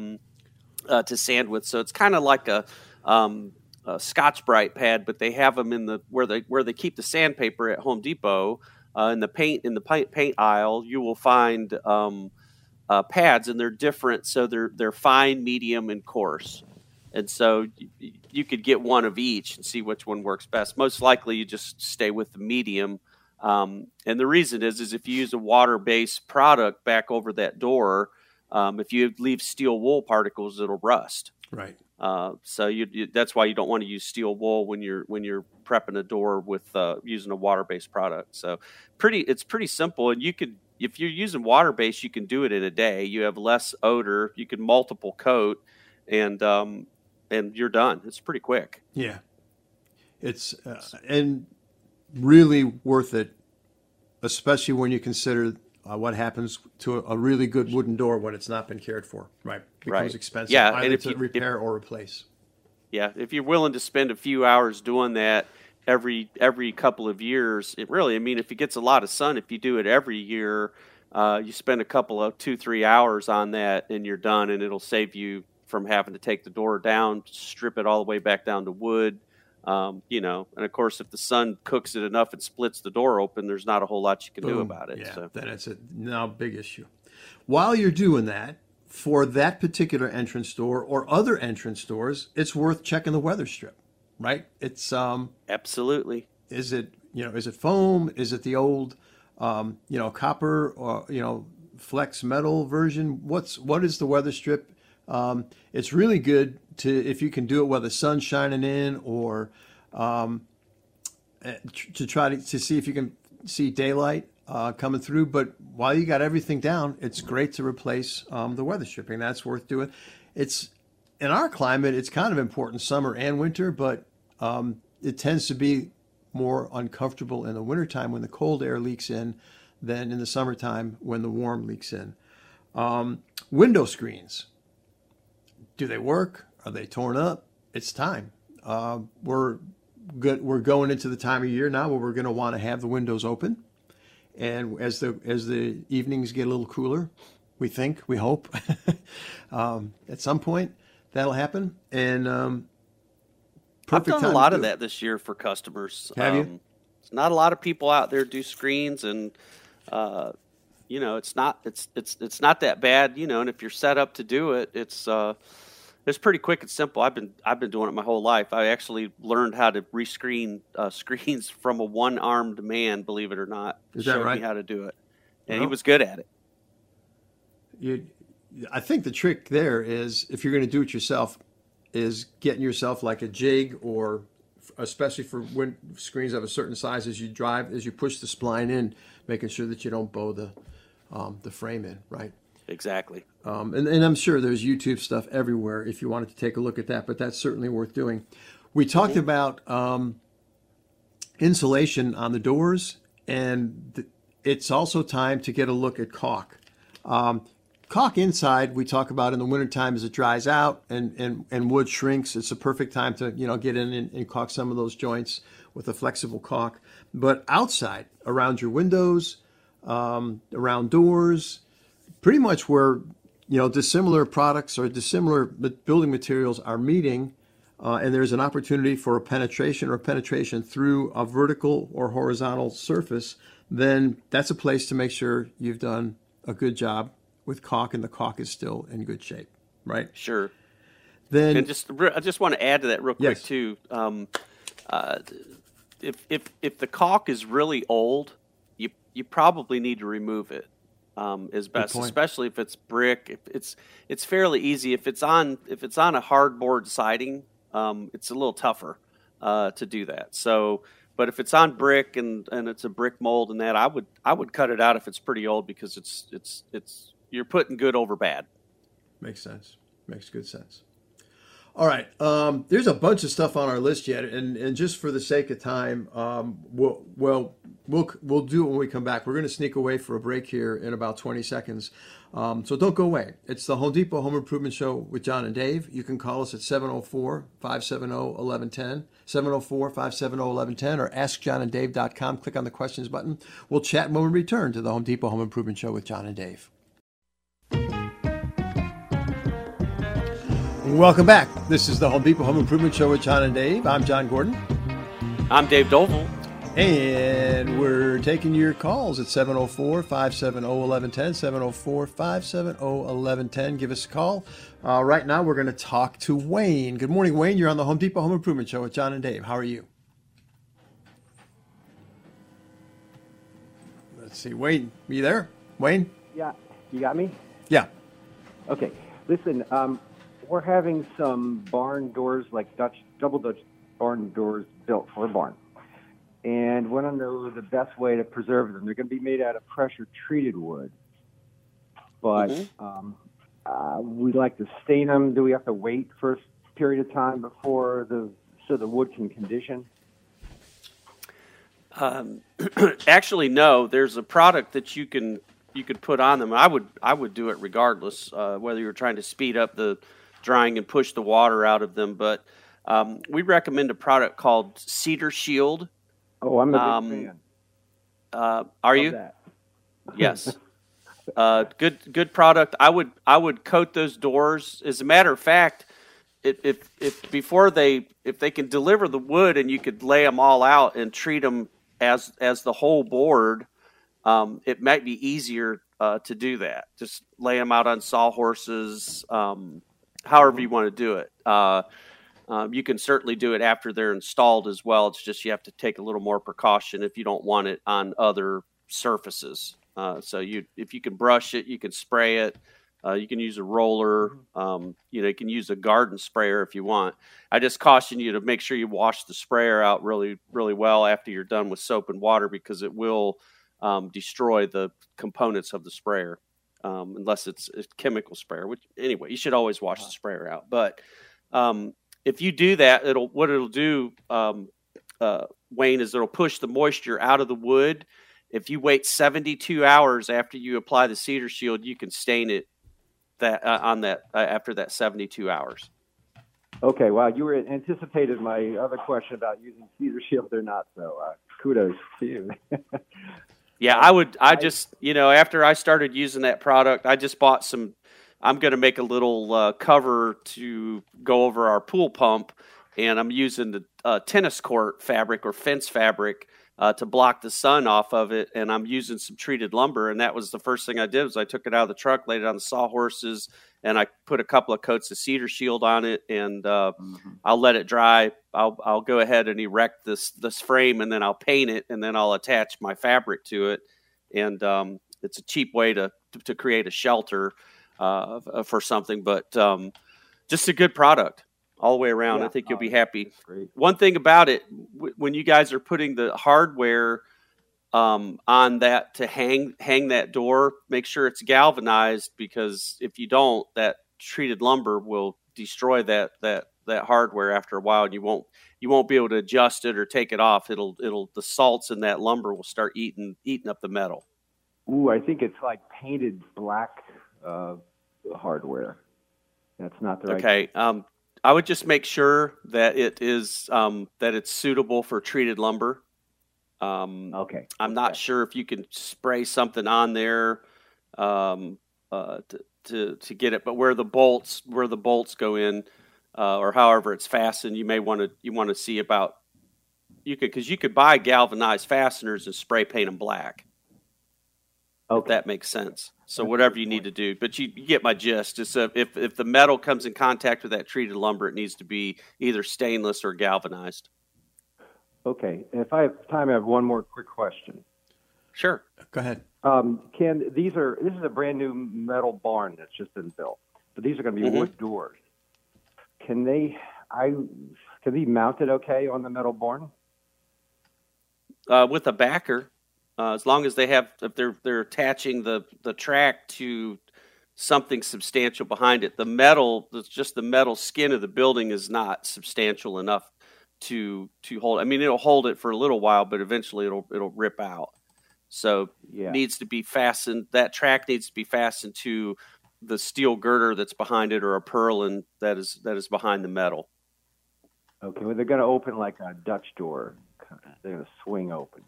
to sand with. So it's kind of like a Scotch-Brite pad, but they have them in where they keep the sandpaper at Home Depot. In the paint aisle, you will find pads, and they're different. So they're fine, medium, and coarse. And so you could get one of each and see which one works best. Most likely, you just stay with the medium. And the reason is if you use a water-based product back over that door, if you leave steel wool particles, it'll rust. Right. So that's why you don't want to use steel wool when you're prepping a door with using a water-based product. So it's pretty simple, and if you're using water-based, you can do it in a day. You have less odor. You can multiple coat, and you're done. It's pretty quick. Yeah, it's and really worth it, especially when you consider what happens to a really good wooden door when it's not been cared for. Right. It becomes expensive either to repair or replace. Yeah, if you're willing to spend a few hours doing that every couple of years, if it gets a lot of sun, if you do it every year, you spend a couple of 2-3 hours on that and you're done, and it'll save you from having to take the door down, strip it all the way back down to wood. And of course, if the sun cooks it enough and splits the door open, there's not a whole lot you can do about it. Yeah, then it's a now big issue. While you're doing that, for that particular entrance door or other entrance doors, it's worth checking the weather strip, right? It's absolutely. Is it foam? Is it the old copper or flex metal version? What is the weather strip? It's really good if you can do it while the sun's shining in, or to try to see if you can see daylight coming through. But while you got everything down, it's great to replace the weather stripping. That's worth doing. It's in our climate, it's kind of important summer and winter, but it tends to be more uncomfortable in the wintertime when the cold air leaks in than in the summertime when the warm leaks in. Window screens. Do they work? Are they torn up? It's time. We're going into the time of year now where we're going to want to have the windows open, and as the evenings get a little cooler, we hope, at some point that'll happen. And perfect I've done time a lot to of do it. that this year for customers. Have you? There's not a lot of people out there do screens, and it's not that bad, and if you're set up to do it, it's pretty quick and simple. I've been doing it my whole life. I actually learned how to rescreen screens from a one-armed man, believe it or not. Is that Showed right? me how to do it, and Well, he was good at it. I think the trick there is, if you're going to do it yourself, is getting yourself like a jig, or especially for when screens of a certain size, as you push the spline in, making sure that you don't bow the frame in, right? Exactly. And I'm sure there's YouTube stuff everywhere if you wanted to take a look at that, but that's certainly worth doing. We talked about insulation on the doors, and it's also time to get a look at caulk. Caulk inside, we talk about in the wintertime as it dries out and wood shrinks. It's a perfect time to get in and caulk some of those joints with a flexible caulk. But outside, around your windows, around doors, pretty much where dissimilar products or dissimilar building materials are meeting, and there's an opportunity for a penetration through a vertical or horizontal surface, then that's a place to make sure you've done a good job with caulk, and the caulk is still in good shape, right? Sure. Then, and I just want to add to that real quick yes. too. If the caulk is really old, you probably need to remove it. Is best, especially if it's brick. If it's fairly easy. If it's on a hardboard siding, it's a little tougher to do that. So, but if it's on brick and it's a brick mold and that, I would cut it out if it's pretty old, because it's you're putting good over bad. Makes sense. Makes good sense. All right. There's a bunch of stuff on our list yet, and just for the sake of time, we'll do it when we come back. We're going to sneak away for a break here in about 20 seconds. So don't go away. It's the Home Depot Home Improvement Show with John and Dave. You can call us at 704-570-1110, 704-570-1110, or askjohnanddave.com. Click on the questions button. We'll chat when we return to the Home Depot Home Improvement Show with John and Dave. Welcome back. This is the Home Depot Home Improvement Show with John and Dave. I'm John Gordon. I'm Dave Doval. And we're taking your calls at 704-570-1110, 704-570-1110. Give us a call. Right now, we're going to talk to Wayne. Good morning, Wayne. You're on the Home Depot Home Improvement Show with John and Dave. How are you? Let's see. Wayne, are you there? Wayne? Yeah. You got me? Yeah. Okay. Listen, we're having some barn doors, like double Dutch barn doors built for a barn. And want to know the best way to preserve them. They're going to be made out of pressure-treated wood. But we like to stain them. Do we have to wait for a period of time before so the wood can condition? Actually, no. There's a product that you could put on them. I would do it regardless, whether you're trying to speed up the drying and push the water out of them. But we recommend a product called Cedar Shield. Oh, I'm a big fan. Are you? That. Yes. Good product. I would coat those doors. As a matter of fact, if they can deliver the wood and you could lay them all out and treat them as the whole board, it might be easier to do that. Just lay them out on sawhorses, however you want to do it. You can certainly do it after they're installed as well. It's just you have to take a little more precaution if you don't want it on other surfaces. So if you can brush it, you can spray it. You can use a roller. You can use a garden sprayer if you want. I just caution you to make sure you wash the sprayer out really, really well after you're done with soap and water, because it will destroy the components of the sprayer, unless it's a chemical sprayer. Which anyway, you should always wash the sprayer out. But if you do that, what it'll do, Wayne, is it'll push the moisture out of the wood. If you wait 72 hours after you apply the Cedar Shield, you can stain it after that 72 hours. Okay, wow, you were anticipated my other question about using Cedar Shield or not, so kudos to you. Yeah, after I started using that product, I just bought some. I'm going to make a little cover to go over our pool pump, and I'm using the tennis court fabric or fence fabric to block the sun off of it, and I'm using some treated lumber. And that was the first thing I did was I took it out of the truck, laid it on the sawhorses, and I put a couple of coats of cedar shield on it, and I'll let it dry. I'll go ahead and erect this frame, and then I'll paint it, and then I'll attach my fabric to it. And it's a cheap way to create a shelter for something, but just a good product all the way around. Yeah, I think you'll be happy. One thing about it, when you guys are putting the hardware on that to hang that door, make sure it's galvanized, because if you don't, that treated lumber will destroy that hardware after a while, and you won't be able to adjust it or take it off. The salts in that lumber will start eating up the metal. Ooh, I think it's like painted black hardware. That's not the right. Okay. I would just make sure that it is that it's suitable for treated lumber. Okay. I'm not sure if you can spray something on there to get it, but where the bolts go in, or however it's fastened, you want to see about because you could buy galvanized fasteners and spray paint them black. Okay. If that makes sense. So whatever you need to do, but you get my gist. It's if the metal comes in contact with that treated lumber, it needs to be either stainless or galvanized. Okay. If I have time, I have one more quick question. Sure. Go ahead. This is a brand new metal barn that's just been built, but these are going to be wood doors. Can they be mounted okay on the metal barn? With a backer. As long as if they're attaching the track to something substantial behind it, the metal skin of the building is not substantial enough to hold. I mean, it'll hold it for a little while, but eventually it'll rip out. So it needs to be fastened. That track needs to be fastened to the steel girder that's behind it, or a purlin that is behind the metal. Okay, well, they're going to open like a Dutch door. They're going to swing open.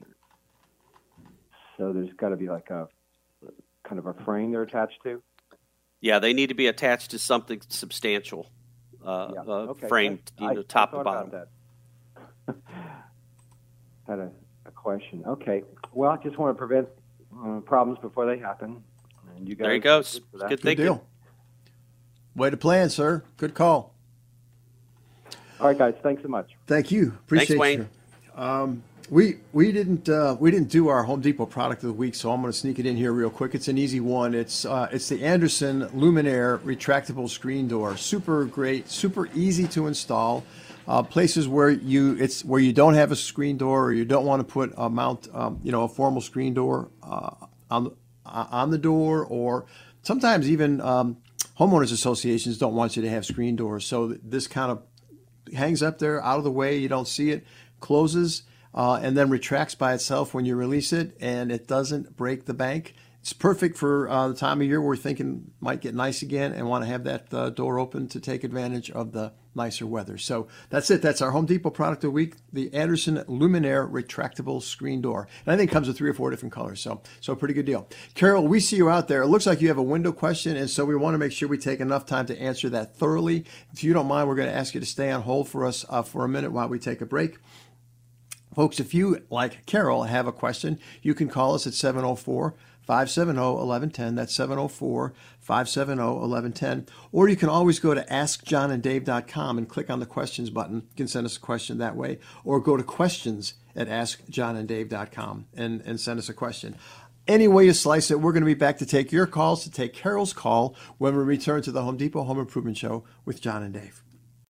So there's got to be like a kind of a frame they're attached to? Yeah, they need to be attached to something substantial, framed, top to bottom. That. Had a question. Okay. Well, I just want to prevent problems before they happen. And you guys, there you go. Good thinking. Deal. Way to plan, sir. Good call. All right, guys. Thanks so much. Thank you. Appreciate Wayne. You. We didn't do our Home Depot product of the week, so I'm going to sneak it in here real quick. It's an easy one. It's the Andersen Luminaire retractable screen door. Super great, super easy to install. Places where you don't have a screen door, or you don't want to put a formal screen door on the door, or sometimes even homeowners associations don't want you to have screen doors. So this kind of hangs up there out of the way. You don't see it, closes. And then retracts by itself when you release it, and it doesn't break the bank. It's perfect for the time of year where we're thinking might get nice again and want to have that door open to take advantage of the nicer weather. So that's it. That's our Home Depot product of the week, the Andersen Luminaire retractable screen door. And I think it comes with 3 or 4 different colors. So a pretty good deal. Carol, we see you out there. It looks like you have a window question, and so we want to make sure we take enough time to answer that thoroughly. If you don't mind, we're going to ask you to stay on hold for us for a minute while we take a break. Folks, if you, like Carol, have a question, you can call us at 704-570-1110. That's 704-570-1110. Or you can always go to AskJohnandDave.com and click on the questions button. You can send us a question that way. Or go to questions@AskJohnandDave.com and send us a question. Any way you slice it, we're going to be back to take your calls, to take Carol's call when we return to the Home Depot Home Improvement Show with John and Dave.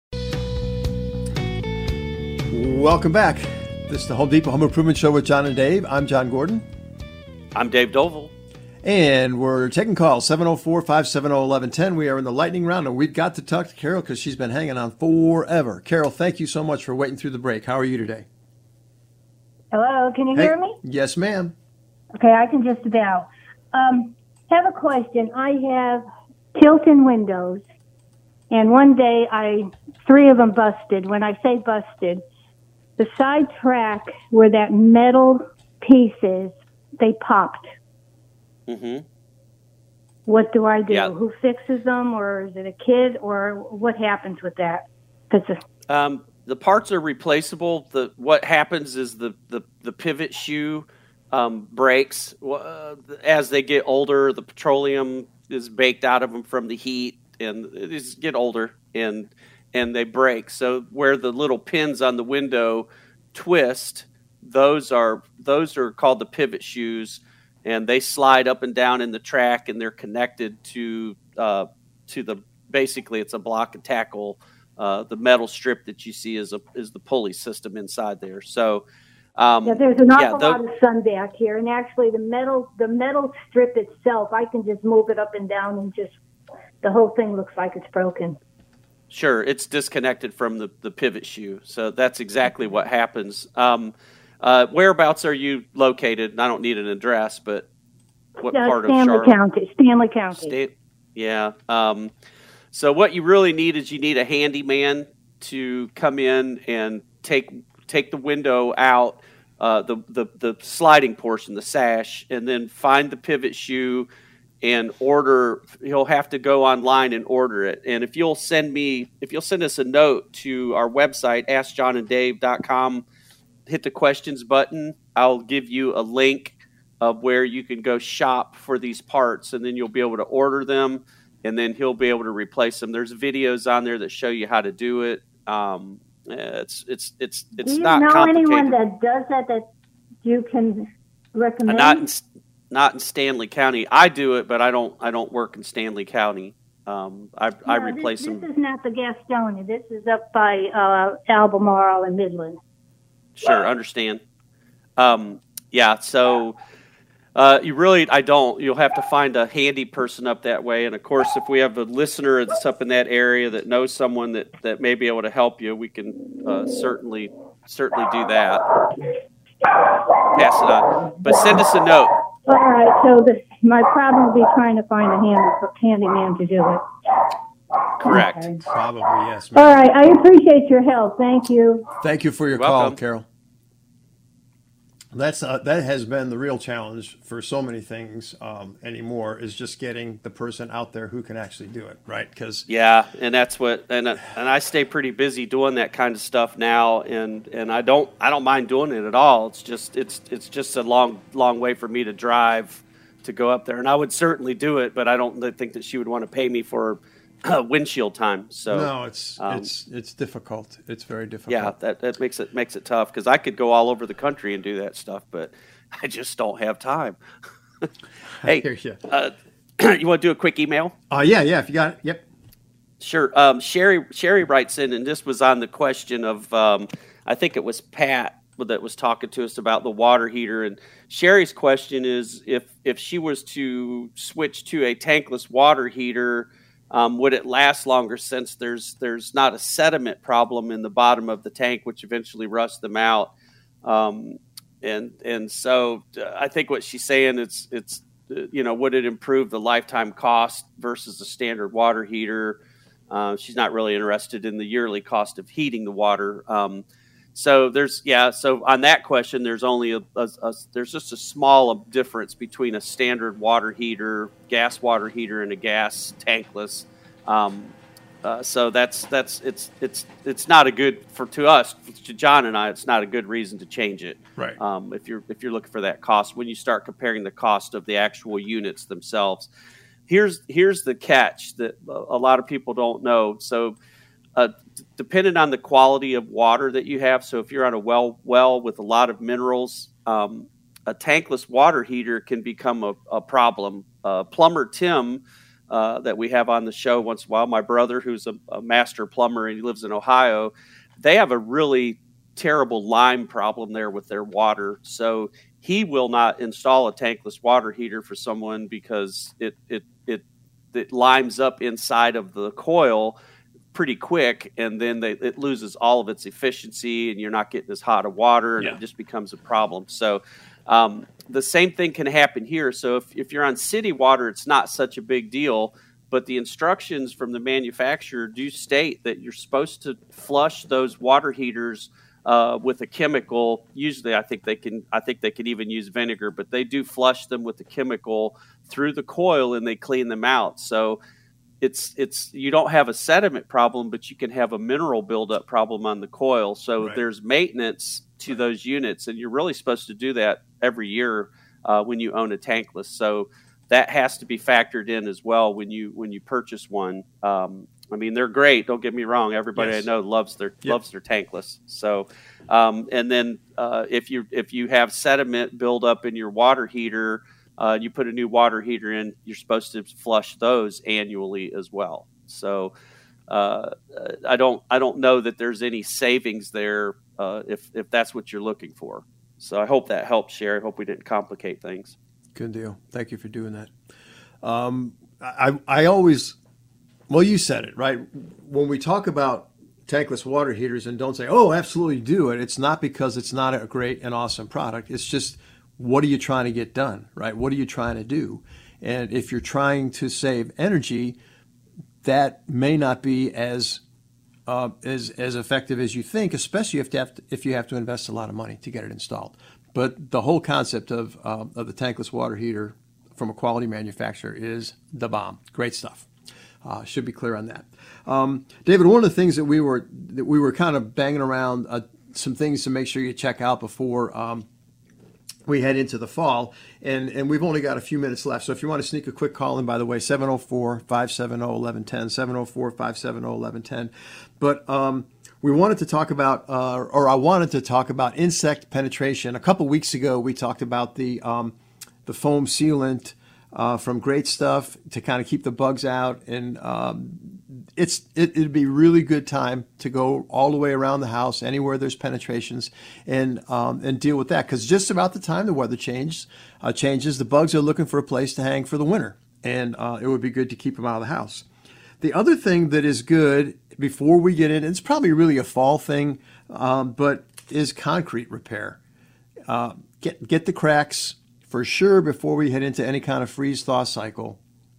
Welcome back. This is the Home Depot Home Improvement Show with John and Dave. I'm John Gordon. I'm Dave Dovell. And we're taking calls, 704-570-1110. We are in the lightning round, and we've got to talk to Carol because she's been hanging on forever. Carol, thank you so much for waiting through the break. How are you today? Hello, can you hear me? Yes, ma'am. Okay, I can just about. Have a question. I have tilt-in windows, and one day 3 of them busted. When I say busted, the side track where that metal piece is, they popped. Mm-hmm. What do I do? Yeah. Who fixes them, or is it a kid, or what happens with that? The parts are replaceable. What happens is the pivot shoe breaks as they get older. The petroleum is baked out of them from the heat, and they just get older and they break. So where the little pins on the window twist, those are called the pivot shoes, and they slide up and down in the track, and they're connected to the basically it's a block and tackle. The metal strip that you see is the pulley system inside there. So there's an awful lot of sun back here, and actually the metal strip itself, I can just move it up and down, and just the whole thing looks like it's broken. Sure, it's disconnected from the pivot shoe. So that's exactly what happens. Whereabouts are you located? And I don't need an address, but what part of Charlotte? Stanley County. Yeah. So what you really need is you need a handyman to come in and take the window out, the sliding portion, the sash, and then find the pivot shoe and order. He'll have to go online and order it. And if you'll send us a note to our website, askjohnanddave.com, hit the questions button, I'll give you a link of where you can go shop for these parts, and then you'll be able to order them, and then he'll be able to replace them. There's videos on there that show you how to do it. It's do you not know complicated. Anyone that does that you can recommend? Not in Stanley County. I do it, but I don't work in Stanley County. I replace them. This is not the Gastonia. This is up by Albemarle and Midland. Sure, understand. So you'll have to find a handy person up that way. And of course, if we have a listener that's up in that area that knows someone that may be able to help you, we can certainly do that. Pass it on. But send us a note. All right, so my problem will be trying to find a handyman to do it. Correct. Okay. Probably, yes. Ma'am. All right, I appreciate your help. Thank you. Thank you for your call, Carol. That has been the real challenge for so many things anymore, is just getting the person out there who can actually do it, right? Because and that's what, and I stay pretty busy doing that kind of stuff now, and I don't mind doing it at all. It's just a long way for me to drive to go up there, and I would certainly do it, but I don't think that she would want to pay me for windshield time. So no, it's difficult. It's very difficult. Yeah, that makes it tough, because I could go all over the country and do that stuff, but I just don't have time. Hey, I hear you. You want to do a quick email? Yeah, if you got it. Yep. Sure. Sherry writes in, and this was on the question of I think it was Pat that was talking to us about the water heater, and Sherry's question is if she was to switch to a tankless water heater, would it last longer, since there's not a sediment problem in the bottom of the tank, which eventually rusts them out? And so I think what she's saying, it's would it improve the lifetime cost versus a standard water heater? She's not really interested in the yearly cost of heating the water. So on that question, there's only there's just a small difference between a standard water heater, gas water heater, and a gas tankless. So it's not a good to us, to John and I. It's not a good reason to change it. Right. If you're looking for that cost, when you start comparing the cost of the actual units themselves, here's the catch that a lot of people don't know. So, depending on the quality of water that you have, so if you're on a well with a lot of minerals, a tankless water heater can become a problem. Plumber Tim, that we have on the show once in a while, my brother, who's a master plumber and he lives in Ohio, they have a really terrible lime problem there with their water. So he will not install a tankless water heater for someone, because it limes up inside of the coil pretty quick, and then it loses all of its efficiency, and you're not getting as hot of water, and it just becomes a problem. So the same thing can happen here. So if you're on city water, it's not such a big deal, but the instructions from the manufacturer do state that you're supposed to flush those water heaters with a chemical. Usually I think they can even use vinegar, but they do flush them with the chemical through the coil, and they clean them out. So it's you don't have a sediment problem, but you can have a mineral buildup problem on the coil. So there's maintenance to those units, and you're really supposed to do that every year when you own a tankless. So that has to be factored in as well when you purchase one. I mean, they're great. Don't get me wrong. Everybody I know loves their tankless. So, and then if you have sediment build up in your water heater, you put a new water heater in, you're supposed to flush those annually as well. So, I don't know that there's any savings there if that's what you're looking for. So I hope that helps, Sherry. I hope we didn't complicate things. Good deal. Thank you for doing that. I always. Well, you said it, right? When we talk about tankless water heaters, and don't say, oh, absolutely do it. It's not because it's not a great and awesome product. It's just, what are you trying to get done, right? What are you trying to do? And if you're trying to save energy, that may not be as effective as you think, especially if you have to invest a lot of money to get it installed. But the whole concept of the tankless water heater from a quality manufacturer is the bomb. Great stuff. Should be clear on that. David, one of the things that we were kind of banging around, some things to make sure you check out before we head into the fall, and we've only got a few minutes left. So if you want to sneak a quick call in, by the way, 704-570-1110, 704-570-1110. But we wanted to talk about, or I wanted to talk about insect penetration. A couple weeks ago, we talked about the foam sealant. From Great Stuff to kind of keep the bugs out, and it'd be really good time to go all the way around the house, anywhere there's penetrations, and deal with that, because just about the time the weather changes, the bugs are looking for a place to hang for the winter, and it would be good to keep them out of the house. The other thing that is good before we get in, it's probably really a fall thing, but is concrete repair. Get the cracks for sure before we head into any kind of freeze-thaw cycle,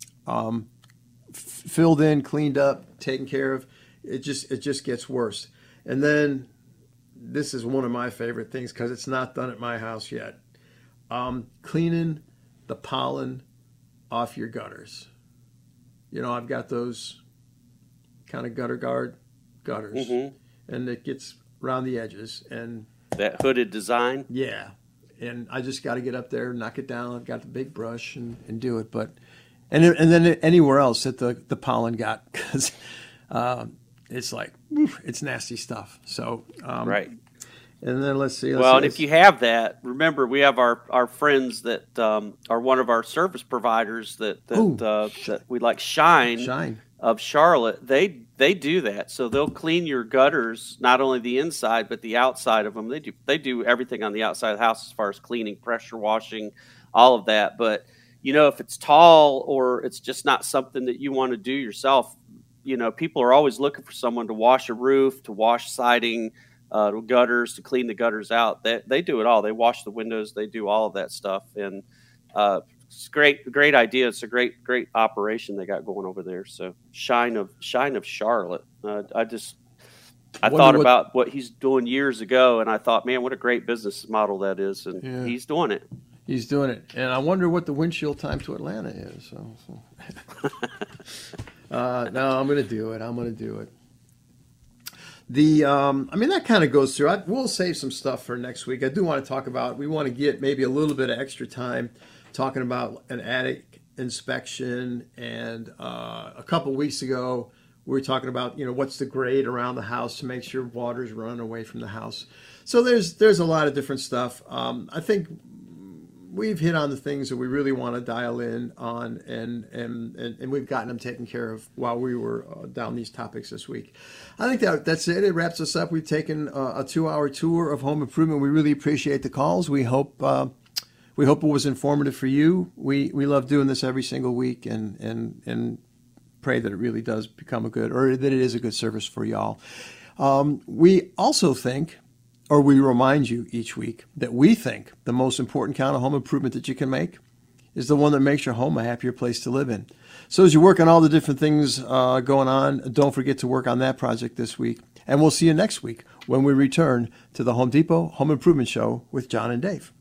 filled in, cleaned up, taken care of. It just gets worse. And then this is one of my favorite things because it's not done at my house yet. Cleaning the pollen off your gutters. You know, I've got those kind of gutter guard gutters, and it gets around the edges. And that hooded design? Yeah. And I just got to get up there, knock it down. I've got the big brush and do it. But and then anywhere else that the pollen got, because it's like, it's nasty stuff. So right. And then let's see. And if you have that, remember we have our friends that are one of our service providers that we like, Shine of Charlotte. They do that, so they'll clean your gutters, not only the inside but the outside of them. They do everything on the outside of the house as far as cleaning, pressure washing, all of that. But you know, if it's tall or it's just not something that you want to do yourself, you know, people are always looking for someone to wash a roof, to wash siding, gutters, to clean the gutters out. They do it all. They wash the windows. They do all of that stuff, and it's great idea. It's a great operation they got going over there. So Shine of Charlotte. I thought about what he's doing years ago, and I thought, man, what a great business model that is, and he's doing it. He's doing it, and I wonder what the windshield time to Atlanta is. So. No, I'm going to do it. That kind of goes through. We'll save some stuff for next week. I do want to talk about. We want to get maybe a little bit of extra time talking about an attic inspection, and a couple weeks ago we were talking about, you know, what's the grade around the house to make sure water's running away from the house. So there's a lot of different stuff. I think we've hit on the things that we really want to dial in on, and we've gotten them taken care of while we were down these topics this week. I think that's it. It wraps us up. We've taken a 2-hour tour of home improvement. We really appreciate the calls. We hope it was informative for you. We love doing this every single week, and pray that it really does become that it is a good service for y'all. We also think, or we remind you each week, that we think the most important kind of home improvement that you can make is the one that makes your home a happier place to live in. So as you work on all the different things going on, don't forget to work on that project this week. And we'll see you next week when we return to the Home Depot Home Improvement Show with John and Dave.